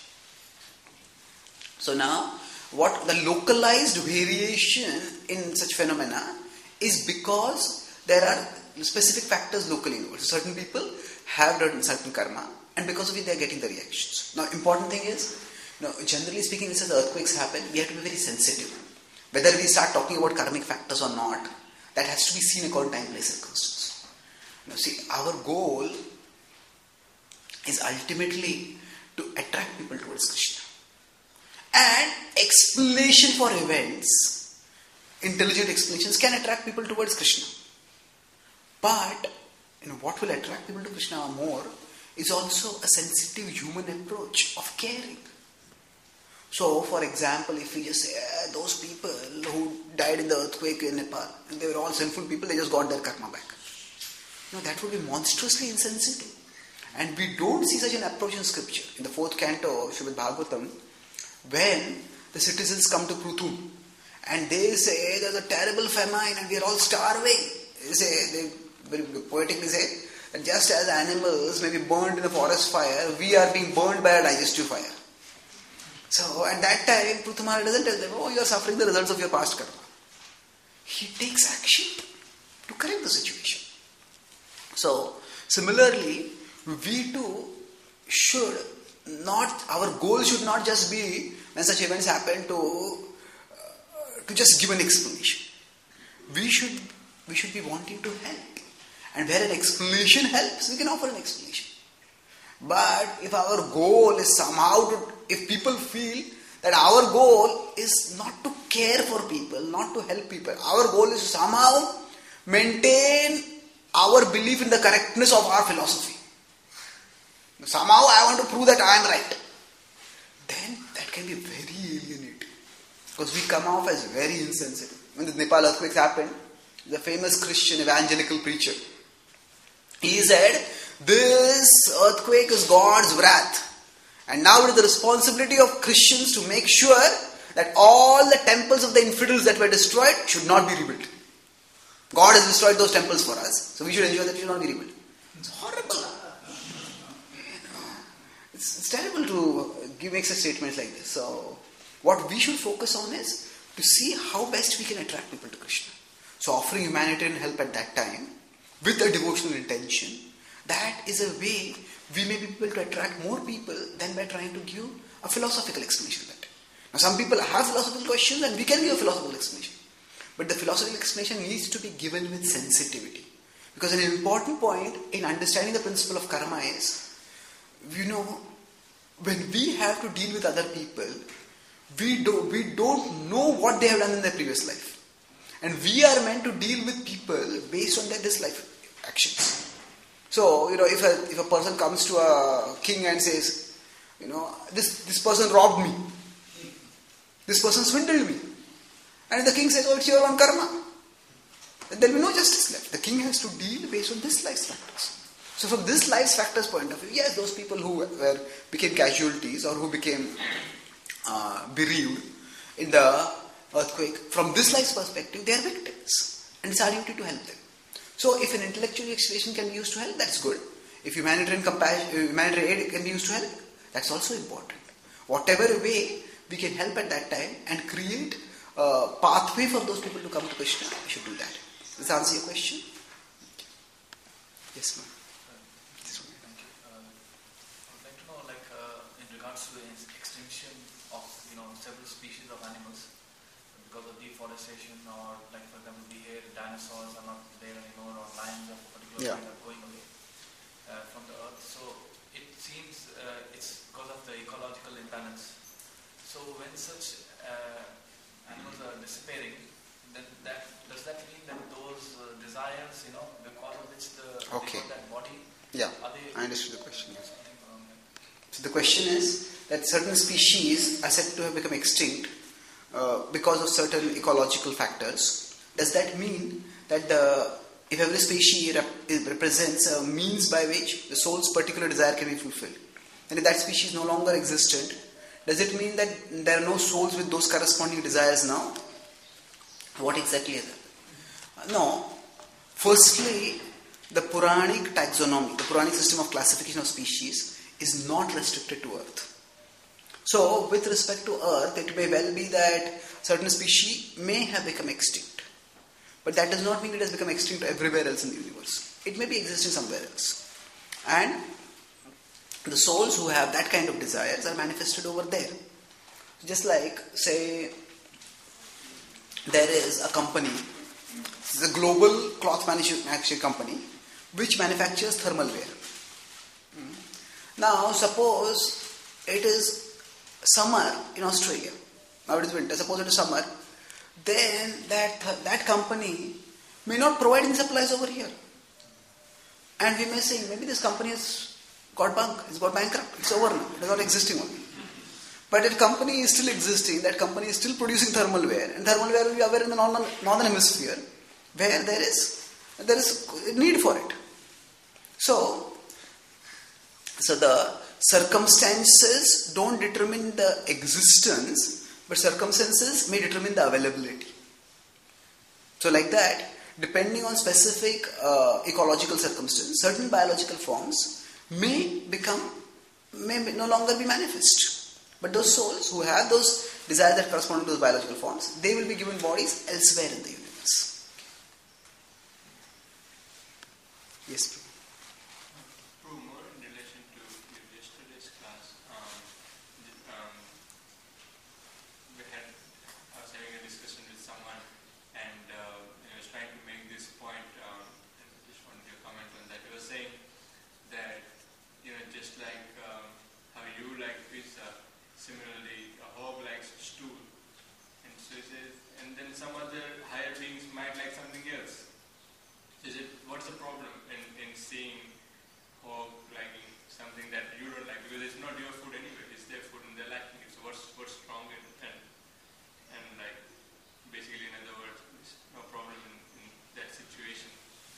So now, what the localized variation in such phenomena is because there are specific factors locally involved. So certain people have done certain karma, and because of it they are getting the reactions. Now, important thing is, generally speaking, as earthquakes happen, we have to be very sensitive. Whether we start talking about karmic factors or not, that has to be seen according to time, place, circumstance. See, our goal is ultimately to attract people towards Krishna. And explanation for events, intelligent explanations can attract people towards Krishna. But, what will attract people to Krishna more is also a sensitive human approach of caring. So, for example, if we just say, those people who died in the earthquake in Nepal, and they were all sinful people, they just got their karma back. That would be monstrously insensitive. And we don't see such an approach in scripture. In the 4th canto of Srimad Bhagavatam, when the citizens come to Pruthun, and they say, there's a terrible famine and we are all starving. They very poetically say, that just as animals may be burned in a forest fire, we are being burned by a digestive fire. So at that time, Prithu Maharaj doesn't tell them, you are suffering the results of your past karma. He takes action to correct the situation. So, similarly, we too should not, our goal should not just be, when such events happen, to just give an explanation. We should be wanting to help. And where an explanation helps, we can offer an explanation. But if our goal is somehow if people feel that our goal is not to care for people, not to help people, our goal is to somehow maintain our belief in the correctness of our philosophy. Somehow I want to prove that I am right. Then that can be very alienating. Because we come off as very insensitive. When the Nepal earthquakes happened, the famous Christian evangelical preacher, he said, this earthquake is God's wrath. And now it is the responsibility of Christians to make sure that all the temples of the infidels that were destroyed should not be rebuilt. God has destroyed those temples for us, so we should ensure that it should not be rebuilt. It's horrible. It's terrible to make such statements like this. So, what we should focus on is to see how best we can attract people to Krishna. So, offering humanitarian help at that time with a devotional intention, that is a way we may be able to attract more people than by trying to give a philosophical explanation of that. Now, some people have philosophical questions and we can give a philosophical explanation. But the philosophical explanation needs to be given with sensitivity. Because an important point in understanding the principle of karma is, when we have to deal with other people, we don't know what they have done in their previous life. And we are meant to deal with people based on this life actions. So, if a person comes to a king and says, this person robbed me, this person swindled me, and the king says, it's your own karma, then there will be no justice left. The king has to deal based on this life's factors. So from this life's factors point of view, yes, those people who became casualties or who became bereaved in the earthquake, from this life's perspective, they are victims. And it's our duty to help them. So if an intellectual expression can be used to help, that's good. If humanitarian aid can be used to help, that's also important. Whatever way we can help at that time and create a pathway for those people to come to Krishna, we should do that. Does that answer your question? Yes, ma'am. Thank you. I would like to know, in regards to the extinction of, several species of animals because of deforestation, or for example, dinosaurs are not there anymore, or lions of a particular breed are going away from the earth. So it seems it's because of the ecological imbalance. So when such animals are disappearing, then does that mean that those desires, because of which that body, I understood the question. Yes. So the question is that certain species are said to have become extinct because of certain ecological factors. Does that mean that if every species represents a means by which the soul's particular desire can be fulfilled, and if that species is no longer existent, does it mean that there are no souls with those corresponding desires now? What exactly is that? No. Firstly, the Puranic taxonomy, the Puranic system of classification of species, is not restricted to Earth. So, with respect to Earth, it may well be that certain species may have become extinct. But that does not mean it has become extinct everywhere else in the universe. It may be existing somewhere else. And the souls who have that kind of desires are manifested over there. Just like, say, there is a company, it's a global cloth manufacturing company, which manufactures thermal wear. Now, suppose it is summer in Australia. Now it is winter. Suppose it is summer. Then that company may not provide any supplies over here. And we may say, maybe this company has got bankrupt. It's over now. It is not existing only. But that company is still existing. That company is still producing thermal wear. And thermal wear will be available in the northern hemisphere, where there is a need for it. So the circumstances don't determine the existence, but circumstances may determine the availability. So like that, depending on specific ecological circumstances, certain biological forms may no longer be manifest. But those souls who have those desires that correspond to those biological forms, they will be given bodies elsewhere in the universe. Yes, please. More in relation to yesterday's class, I was having a discussion with someone, and I was trying to make this point, and I just wanted your comment on that. He was saying that, just like how you like pizza, similarly a hog likes stool, and so he says, and then some other higher beings might like something else. What's the problem in seeing hog liking something that you don't like, because it's not your food anyway, it's their food and they're liking it. So what's wrong in it? And basically, in other words, there's no problem in that situation.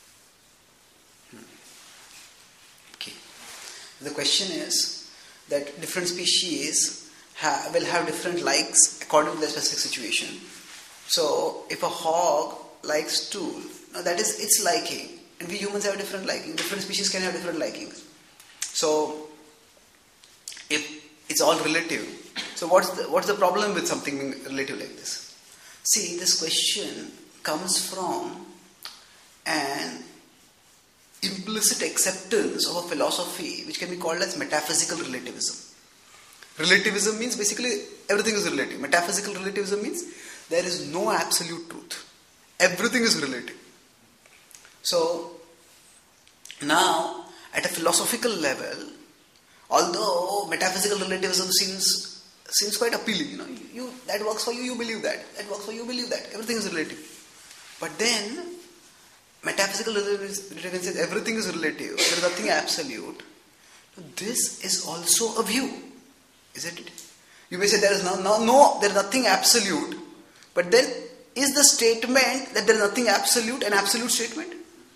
Okay. The question is that different species will have different likes according to their specific situation. So if a hog likes stool, now that is its liking. And we humans have different liking. Different species can have different likings. So, if it's all relative, so what's the problem with something being relative like this? See, this question comes from an implicit acceptance of a philosophy which can be called as metaphysical relativism. Relativism means basically everything is relative. Metaphysical relativism means there is no absolute truth. Everything is relative. So, now, at a philosophical level, although metaphysical relativism seems quite appealing, that works for you, you believe that. That works for you, you believe that. Everything is relative. But then, metaphysical relativism says everything is relative. There is nothing absolute. This is also a view, isn't it? You may say there is there is nothing absolute. But then, is the statement that there is nothing absolute an absolute statement?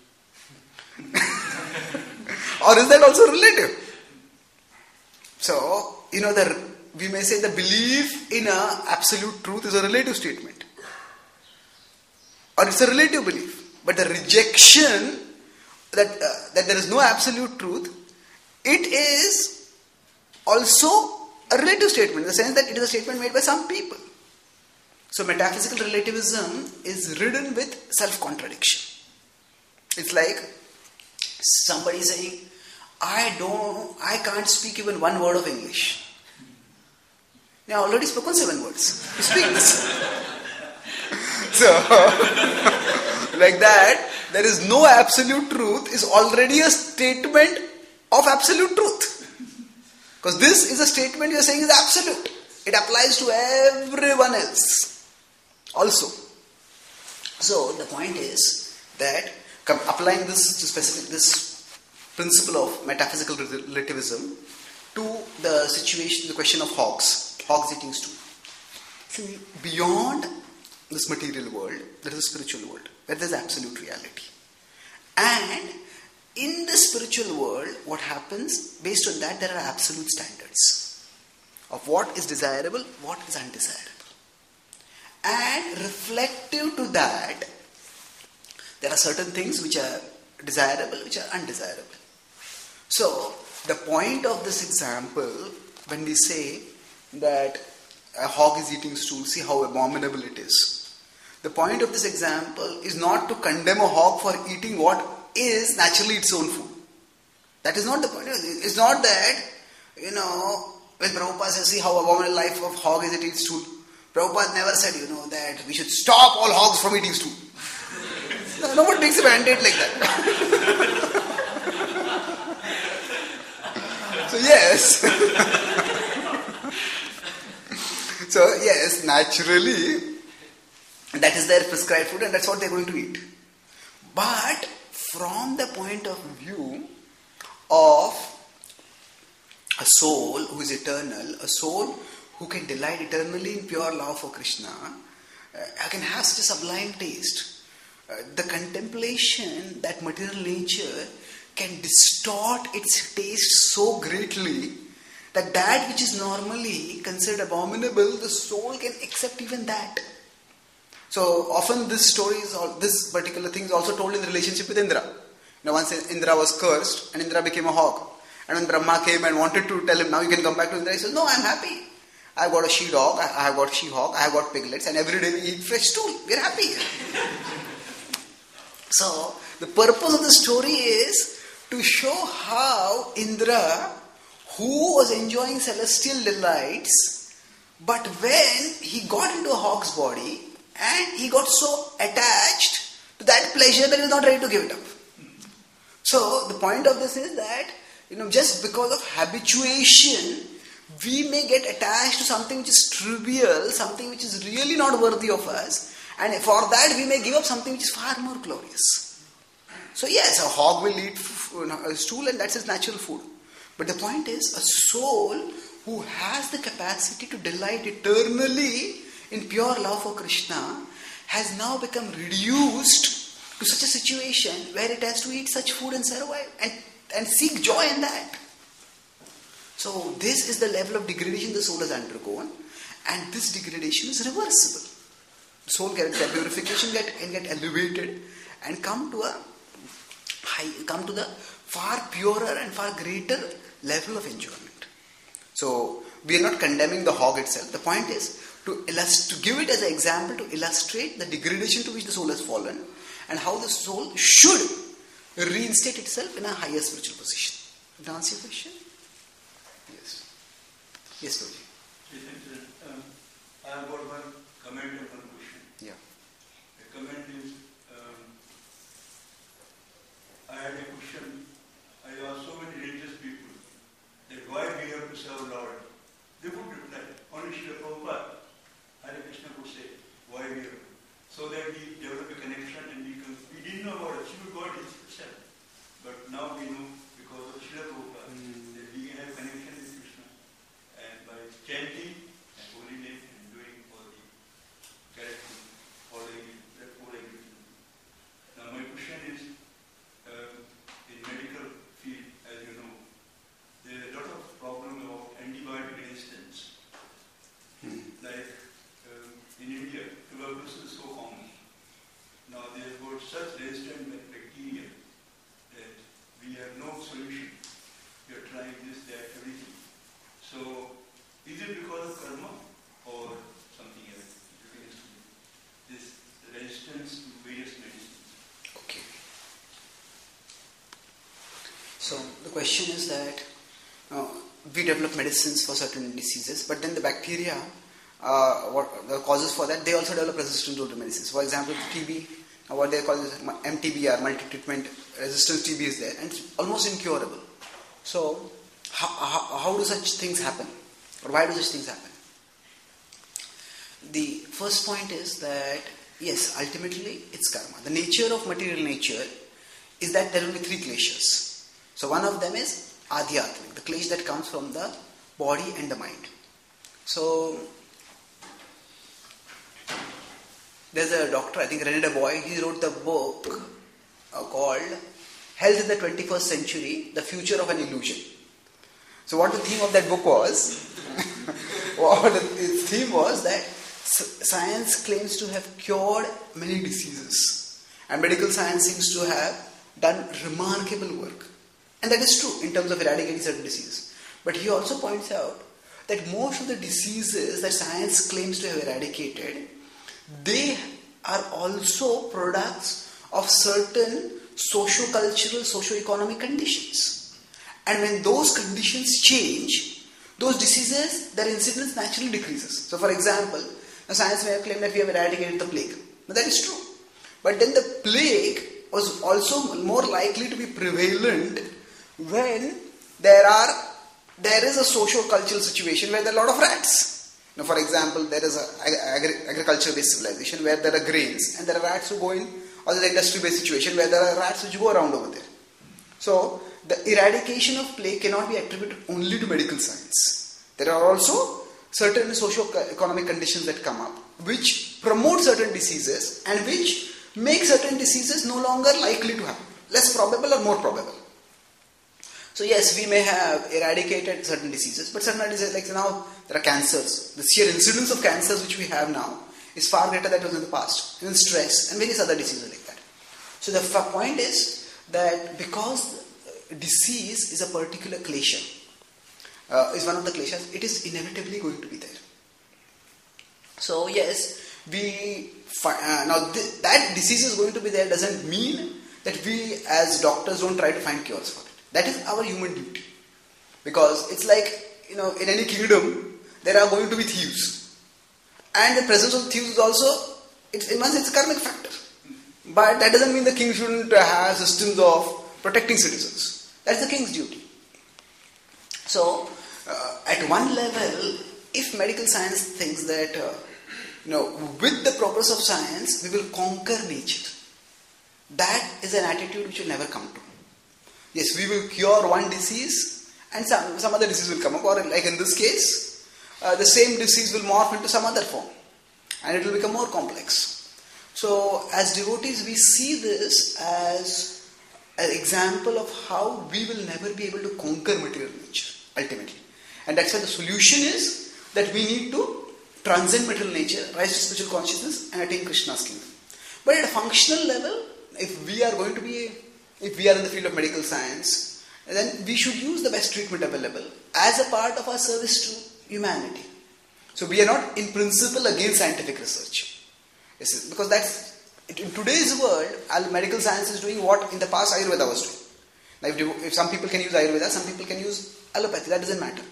Or is that also relative? So, we may say the belief in an absolute truth is a relative statement. Or it's a relative belief. but the rejection that there is no absolute truth, it is also a relative statement in the sense that it is a statement made by some people. So metaphysical relativism is ridden with self-contradiction. It's like somebody saying, I can't speak even one word of English. I already spoken 7 words. You speak this. So, like that, there is no absolute truth is already a statement of absolute truth. Because this is a statement you are saying is absolute. It applies to everyone else also. So, the point is that applying this to this principle of metaphysical relativism to the situation, the question of hogs eating stool. See, beyond this material world, there is a spiritual world where there is absolute reality. And in the spiritual world, what happens, based on that, there are absolute standards of what is desirable, what is undesirable. And reflective to that, there are certain things which are desirable, which are undesirable. So, the point of this example, when we say that a hog is eating stool, see how abominable it is. The point of this example is not to condemn a hog for eating what is naturally its own food. That is not the point. It's not that, when Prabhupada says, see how abominable life of hog is, it eats stool. Prabhupada never said, that we should stop all hogs from eating stool. No one makes a mandate like that. So yes. So yes, naturally, that is their prescribed food and that's what they're going to eat. But from the point of view of a soul who is eternal, a soul who can delight eternally in pure love for Krishna, can have such a sublime taste. The contemplation that material nature can distort its taste so greatly that which is normally considered abominable, the soul can accept even that. So often this story is, or this particular thing is also told in the relationship with Indra. Once Indra was cursed and Indra became a hog. And when Brahma came and wanted to tell him, now you can come back to Indra, he says, no, I'm happy. I've got a she-dog, I have got she-hog, I have got piglets, and every day we eat fresh stool. We're happy. So, the purpose of the story is to show how Indra, who was enjoying celestial delights, but when he got into a hog's body, and he got so attached to that pleasure that he was not ready to give it up. So, the point of this is that, just because of habituation, we may get attached to something which is trivial, something which is really not worthy of us, and for that we may give up something which is far more glorious. So yes, a hog will eat a stool and that's his natural food. But the point is, a soul who has the capacity to delight eternally in pure love for Krishna has now become reduced to such a situation where it has to eat such food and survive and seek joy in that. So this is the level of degradation the soul has undergone, and this degradation is reversible. The soul can get purification, can get elevated and come to the far purer and far greater level of enjoyment. So we are not condemning the hog itself. The point is to give it as an example to illustrate the degradation to which the soul has fallen and how the soul should reinstate itself in a higher spiritual position. Did I answer your question? Yes. Yes, Prabhuji. I have got one comment and one question. Yeah. The comment is, I had a question. I asked so many religious people that why we have to serve Lord. They would reply, only Srila Prabhupada, Hare Krishna would say, why we have to. So that we develop a connection and we didn't know about absolute God itself. But now we know because of Srila Prabhupada that we can have connection with Krishna. And by chanting and holy name and doing all the correct things, following that whole agreement. Now my question is, in medical field, as you know, karma or something else? This resistance to various medicines. Okay. So the question is that we develop medicines for certain diseases, but then the bacteria, what the causes for that, they also develop resistance to the medicines. For example, TB, what they call is MTBR, multi-treatment resistance TB is there, and it's almost incurable. So how do such things happen? Or why do such things happen? The first point is that, yes, ultimately it's karma. The nature of material nature is that there will be three kleshas. So one of them is adhyatmic, the klesh that comes from the body and the mind. So there's a doctor, I think René Boyd, he wrote the book called Health in the 21st Century, The Future of an Illusion. So what the theme of that book was, its theme was that science claims to have cured many diseases, and medical science seems to have done remarkable work. And that is true in terms of eradicating certain diseases. But he also points out that most of the diseases that science claims to have eradicated, they are also products of certain socio-cultural, socio-economic conditions. And when those conditions change, those diseases, their incidence naturally decreases. So for example, science may have claimed that we have eradicated the plague. Now that is true. But then the plague was also more likely to be prevalent when there is a socio-cultural situation where there are a lot of rats. Now, for example, there is an agriculture-based civilization where there are grains and there are rats who go in, or the industry-based situation where there are rats which go around over there. So, the eradication of plague cannot be attributed only to medical science. There are also certain socio-economic conditions that come up which promote certain diseases and which make certain diseases no longer likely to happen, less probable or more probable. So yes, we may have eradicated certain diseases, but certain diseases, like now there are cancers. The sheer incidence of cancers which we have now is far greater than it was in the past. Even stress and various other diseases like that. So the point is that because disease is a particular klesha, is one of the kleshas, it is inevitably going to be there. So yes, that disease is going to be there doesn't mean that we as doctors don't try to find cures for it. That is our human duty. Because it's like, in any kingdom, there are going to be thieves. And the presence of thieves is also, it's a karmic factor. But that doesn't mean the king shouldn't have systems of protecting citizens. That's the king's duty. So, at one level, if medical science thinks that, with the progress of science, we will conquer nature, that is an attitude which will never come to. Yes, we will cure one disease and some other disease will come up, or like in this case, the same disease will morph into some other form and it will become more complex. So as devotees, we see this as an example of how we will never be able to conquer material nature, ultimately. And that's why the solution is that we need to transcend material nature, rise to spiritual consciousness and attain Krishna's kingdom. But at a functional level, if we are in the field of medical science, then we should use the best treatment available as a part of our service to humanity. So we are not in principle against scientific research. Yes, because in today's world, medical science is doing what in the past Ayurveda was doing. Now if some people can use Ayurveda, some people can use allopathy, that doesn't matter.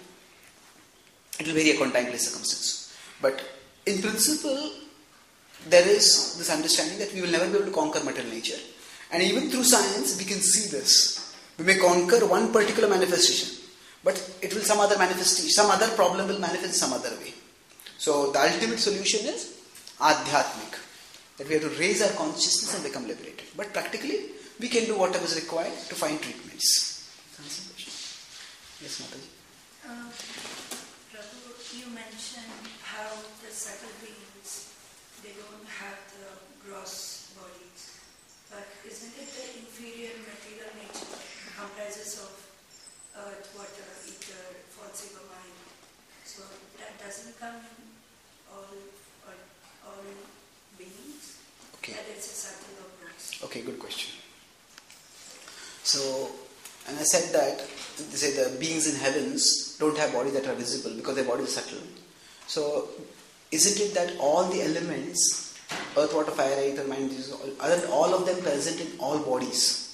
It will vary according to time, place, circumstance. But in principle, there is this understanding that we will never be able to conquer material nature. And even through science, we can see this. We may conquer one particular manifestation, but it will some other problem will manifest some other way. So the ultimate solution is adhyatmic, that we have to raise our consciousness and become liberated. But practically, we can do whatever is required to find treatments. Yes, Mataji. Prabhu, you mentioned how the subtle beings, they don't have the gross bodies. But isn't it the inferior material nature comprises of earth, water, ether, false ego, mind? So that doesn't come in all beings? Okay. That it's a subtle or gross? Okay, good question. So, and I said that they say the beings in heavens don't have bodies that are visible because their body is subtle. So, isn't it that all the elements, earth, water, fire, ether, mind, aren't all of them present in all bodies?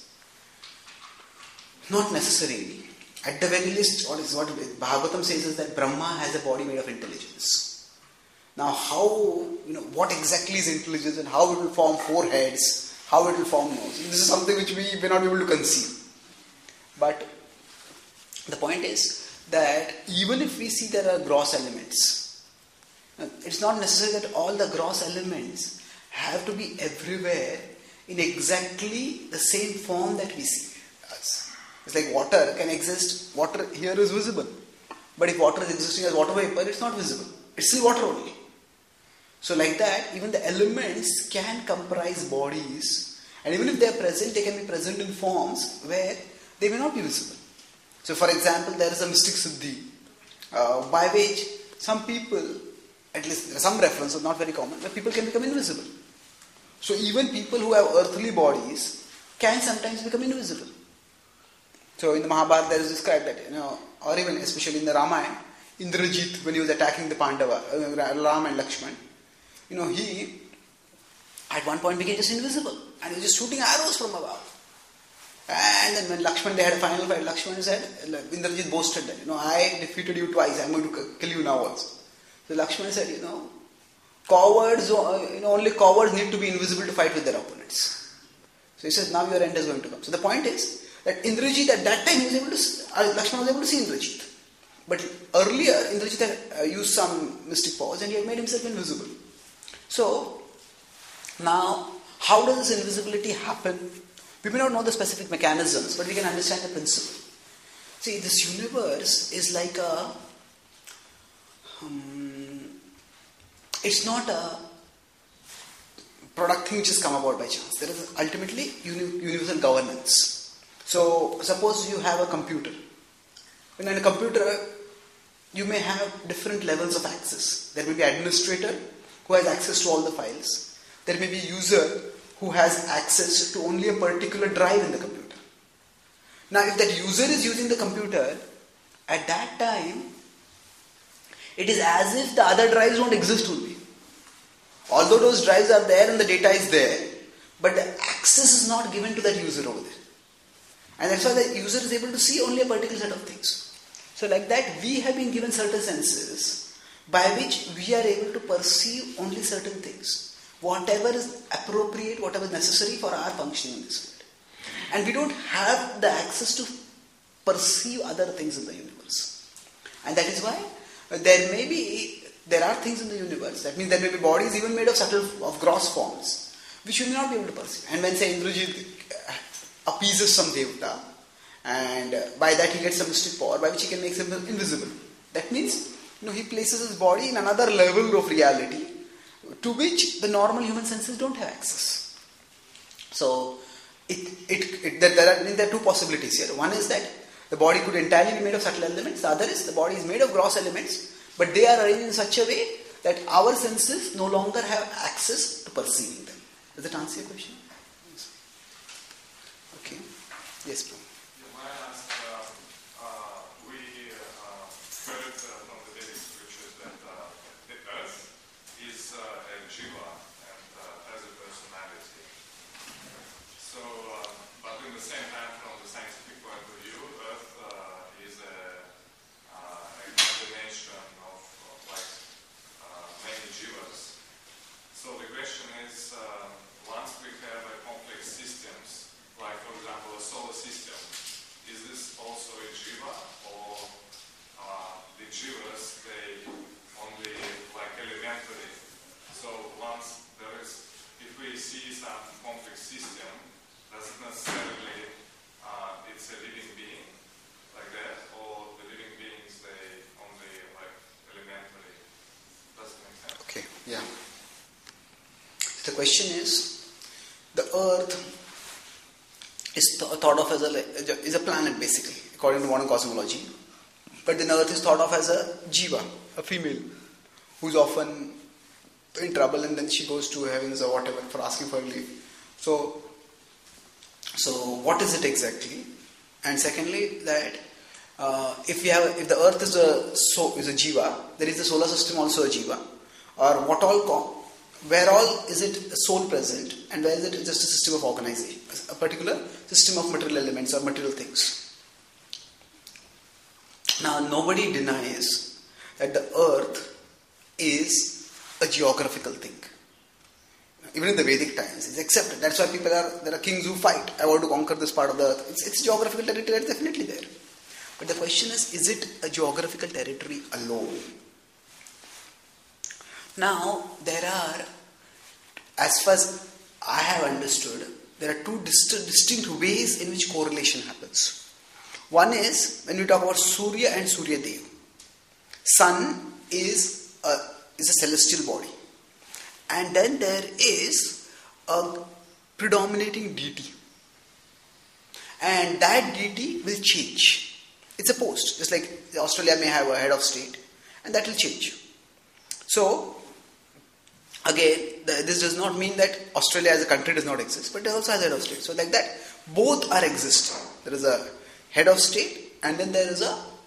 Not necessarily. At the very least, what Bhagavatam says is that Brahma has a body made of intelligence. Now, what exactly is intelligence and how it will form four heads, how it will form nose? This is something which we may not be able to conceive. But the point is that even if we see there are gross elements, it's not necessary that all the gross elements have to be everywhere in exactly the same form that we see. It's like water can exist, water here is visible. But if water is existing as water vapor, it's not visible. It's still water only. So like that, even the elements can comprise bodies. And even if they are present, they can be present in forms where they may not be visible. So for example, there is a mystic siddhi, by which some people, at least some reference, but not very common, where people can become invisible. So even people who have earthly bodies can sometimes become invisible. So in the Mahabharata there is described that, or even especially in the Ramayana, Indrajit, when he was attacking the Pandava, Ram and Lakshman, he at one point became just invisible and he was just shooting arrows from above. And then when Lakshman, they had a final fight, Lakshman said, Indrajit boasted that, I defeated you twice, I'm going to kill you now also. So Lakshman said, cowards, only cowards need to be invisible to fight with their opponents. So he says, now your end is going to come. So the point is that Indrajit at that time Lakshman was able to see Indrajit. But earlier, Indrajit had used some mystic powers and he had made himself invisible. So, now, how does this invisibility happen? We may not know the specific mechanisms, but we can understand the principle. See, this universe is like it's not a product thing which has come about by chance. There is ultimately universal governance. So, suppose you have a computer. In a computer, you may have different levels of access. There may be an administrator who has access to all the files. There may be a user who has access to only a particular drive in the computer. Now, if that user is using the computer, at that time, it is as if the other drives don't exist only. Although those drives are there and the data is there, but the access is not given to that user over there. And that's why the user is able to see only a particular set of things. So like that, we have been given certain senses by which we are able to perceive only certain things. Whatever is appropriate, whatever is necessary for our functioning in this world. And we don't have the access to perceive other things in the universe. And that is why there are things in the universe. That means there may be bodies even made of gross forms, which we may not be able to perceive. And when, say, Indrajit appeases some devata, and by that he gets a mystic power by which he can make himself invisible. That means, he places his body in another level of reality to which the normal human senses don't have access. So, there are two possibilities here. One is that the body could entirely be made of subtle elements. The other is the body is made of gross elements, but they are arranged in such a way that our senses no longer have access to perceiving them. Does that answer your question? Okay. Yes, bro. Yeah. The question is, the Earth is thought of as a planet basically, according to modern cosmology. But then Earth is thought of as a jiva, a female, who's often in trouble and then she goes to heavens or whatever for asking for leave. So what is it exactly? And secondly, that If the Earth is a jiva, there is the solar system also a jiva, or where all is it soul present, and where is it just a system of organization, a particular system of material elements or material things. Now, nobody denies that the Earth is a geographical thing. Even in the Vedic times, it's accepted. That's why there are kings who fight. I want to conquer this part of the Earth. It's geographical territory, that's definitely there. But the question is it a geographical territory alone? Now, there are, as far as I have understood, there are two distinct ways in which correlation happens. One is when we talk about Surya and Surya Dev. Sun is a celestial body. And then there is a predominating deity. And that deity will change. It's a post. Just like Australia may have a head of state. And that will change. So, again, this does not mean that Australia as a country does not exist. But it also has a head of state. So like that, both are existing. There is a head of state. And then there is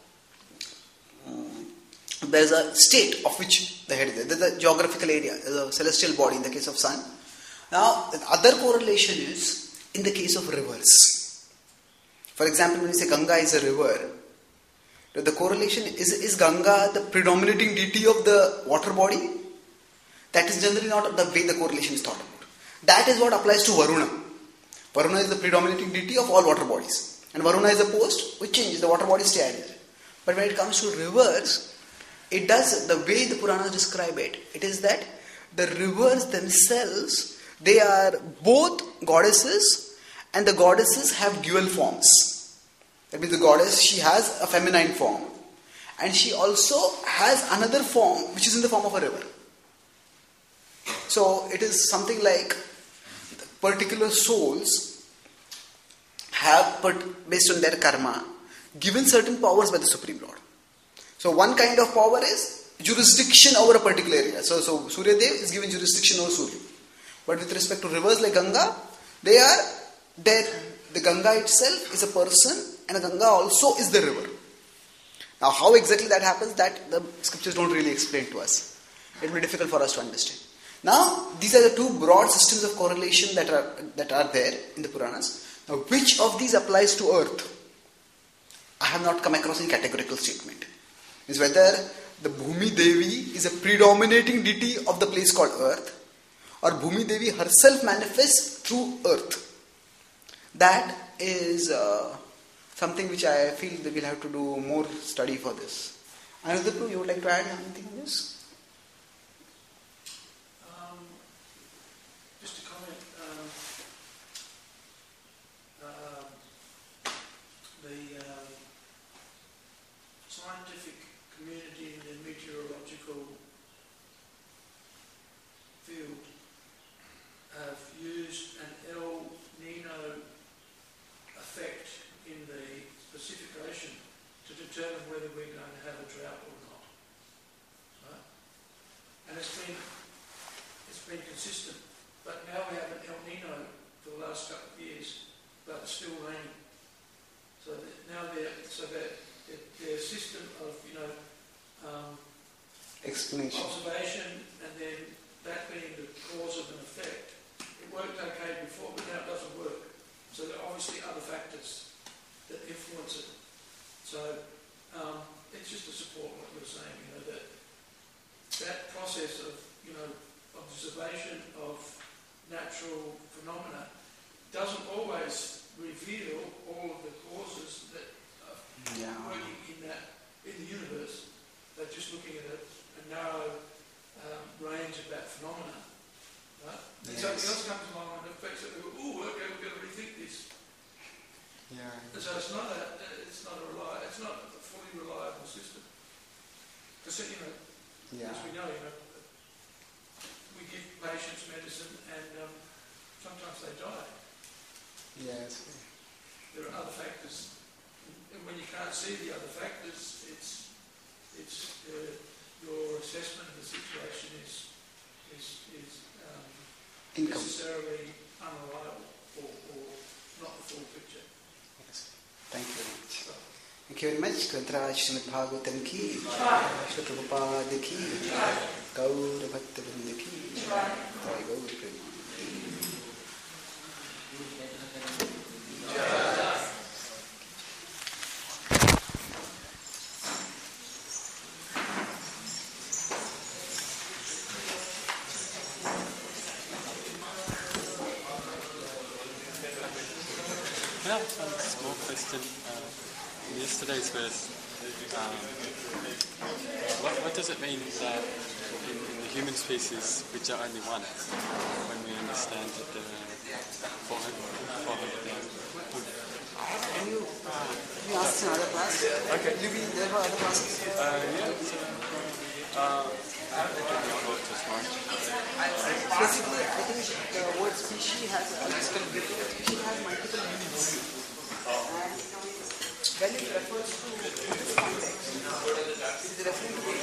a state of which the head is there. There's a geographical area. There's a celestial body in the case of sun. Now, the other correlation is in the case of rivers. For example, when we say Ganga is a river, the correlation is Ganga the predominating deity of the water body? That is generally not the way the correlation is thought about. That is what applies to Varuna. Varuna is the predominating deity of all water bodies. And Varuna is a post which changes, the water bodies stay ideal. But when it comes to rivers, it does, the way the Puranas describe it, it is that the rivers themselves, they are both goddesses, and the goddesses have dual forms. That means the goddess, she has a feminine form, and she also has another form which is in the form of a river. So it is something like particular souls have, based on their karma, given certain powers by the Supreme Lord. So one kind of power is jurisdiction over a particular area. So Surya Dev is given jurisdiction over Surya. But with respect to rivers like Ganga, they are there. The Ganga itself is a person, and Ganga also is the river. Now, how exactly that happens, that the scriptures don't really explain to us. It will be difficult for us to understand. Now, these are the two broad systems of correlation that are there in the Puranas. Now, which of these applies to Earth? I have not come across any categorical statement. Is whether the Bhumi Devi is a predominating deity of the place called Earth, or Bhumi Devi herself manifests through Earth. That is something which I feel that we'll have to do more study for this. Another, you would like to add anything on this? Just a comment. The scientific community in the meteorological field have used an El Nino effect in the Pacific Ocean to determine whether we're going to have a drought or not. Right? And it's been consistent. But now we have an El Nino for the last couple of years, but it's still raining. So now their system of explanation, observation, and then that being the cause of an effect, it worked okay before, but now it doesn't work. So there are obviously other factors that influence it. So it's just to support what you're saying, that process of observation of natural phenomena doesn't always reveal all of the causes that are working in the universe. They're just looking at a narrow range of that phenomena. Right? And something else comes along and affects it. We go, okay, we've got to rethink this. Yeah. So it's not a fully reliable system. Because as we know, we give patients medicine and sometimes they die. Yes. There are other factors, and when you can't see the other factors, it's your assessment of the situation is necessarily unreliable or not the full picture. Yes. Thank you very much. Thank you. Thank you very much. Grantaraj Srimad Bhagavatam ki, Srila Prabhupada ki, Gaura Bhakta Vrinda ki, Jai Gaur Prema. Yeah, one small question. In yesterday's verse, what does it mean that in the human species, which are only one, when we understand that there are 400,000? Can you ask in another class? Okay. Will you be there for other classes? Yeah. I think it'll be on just one. Basically, I think the word species has multiple meanings. And when it refers to this context, it is referring to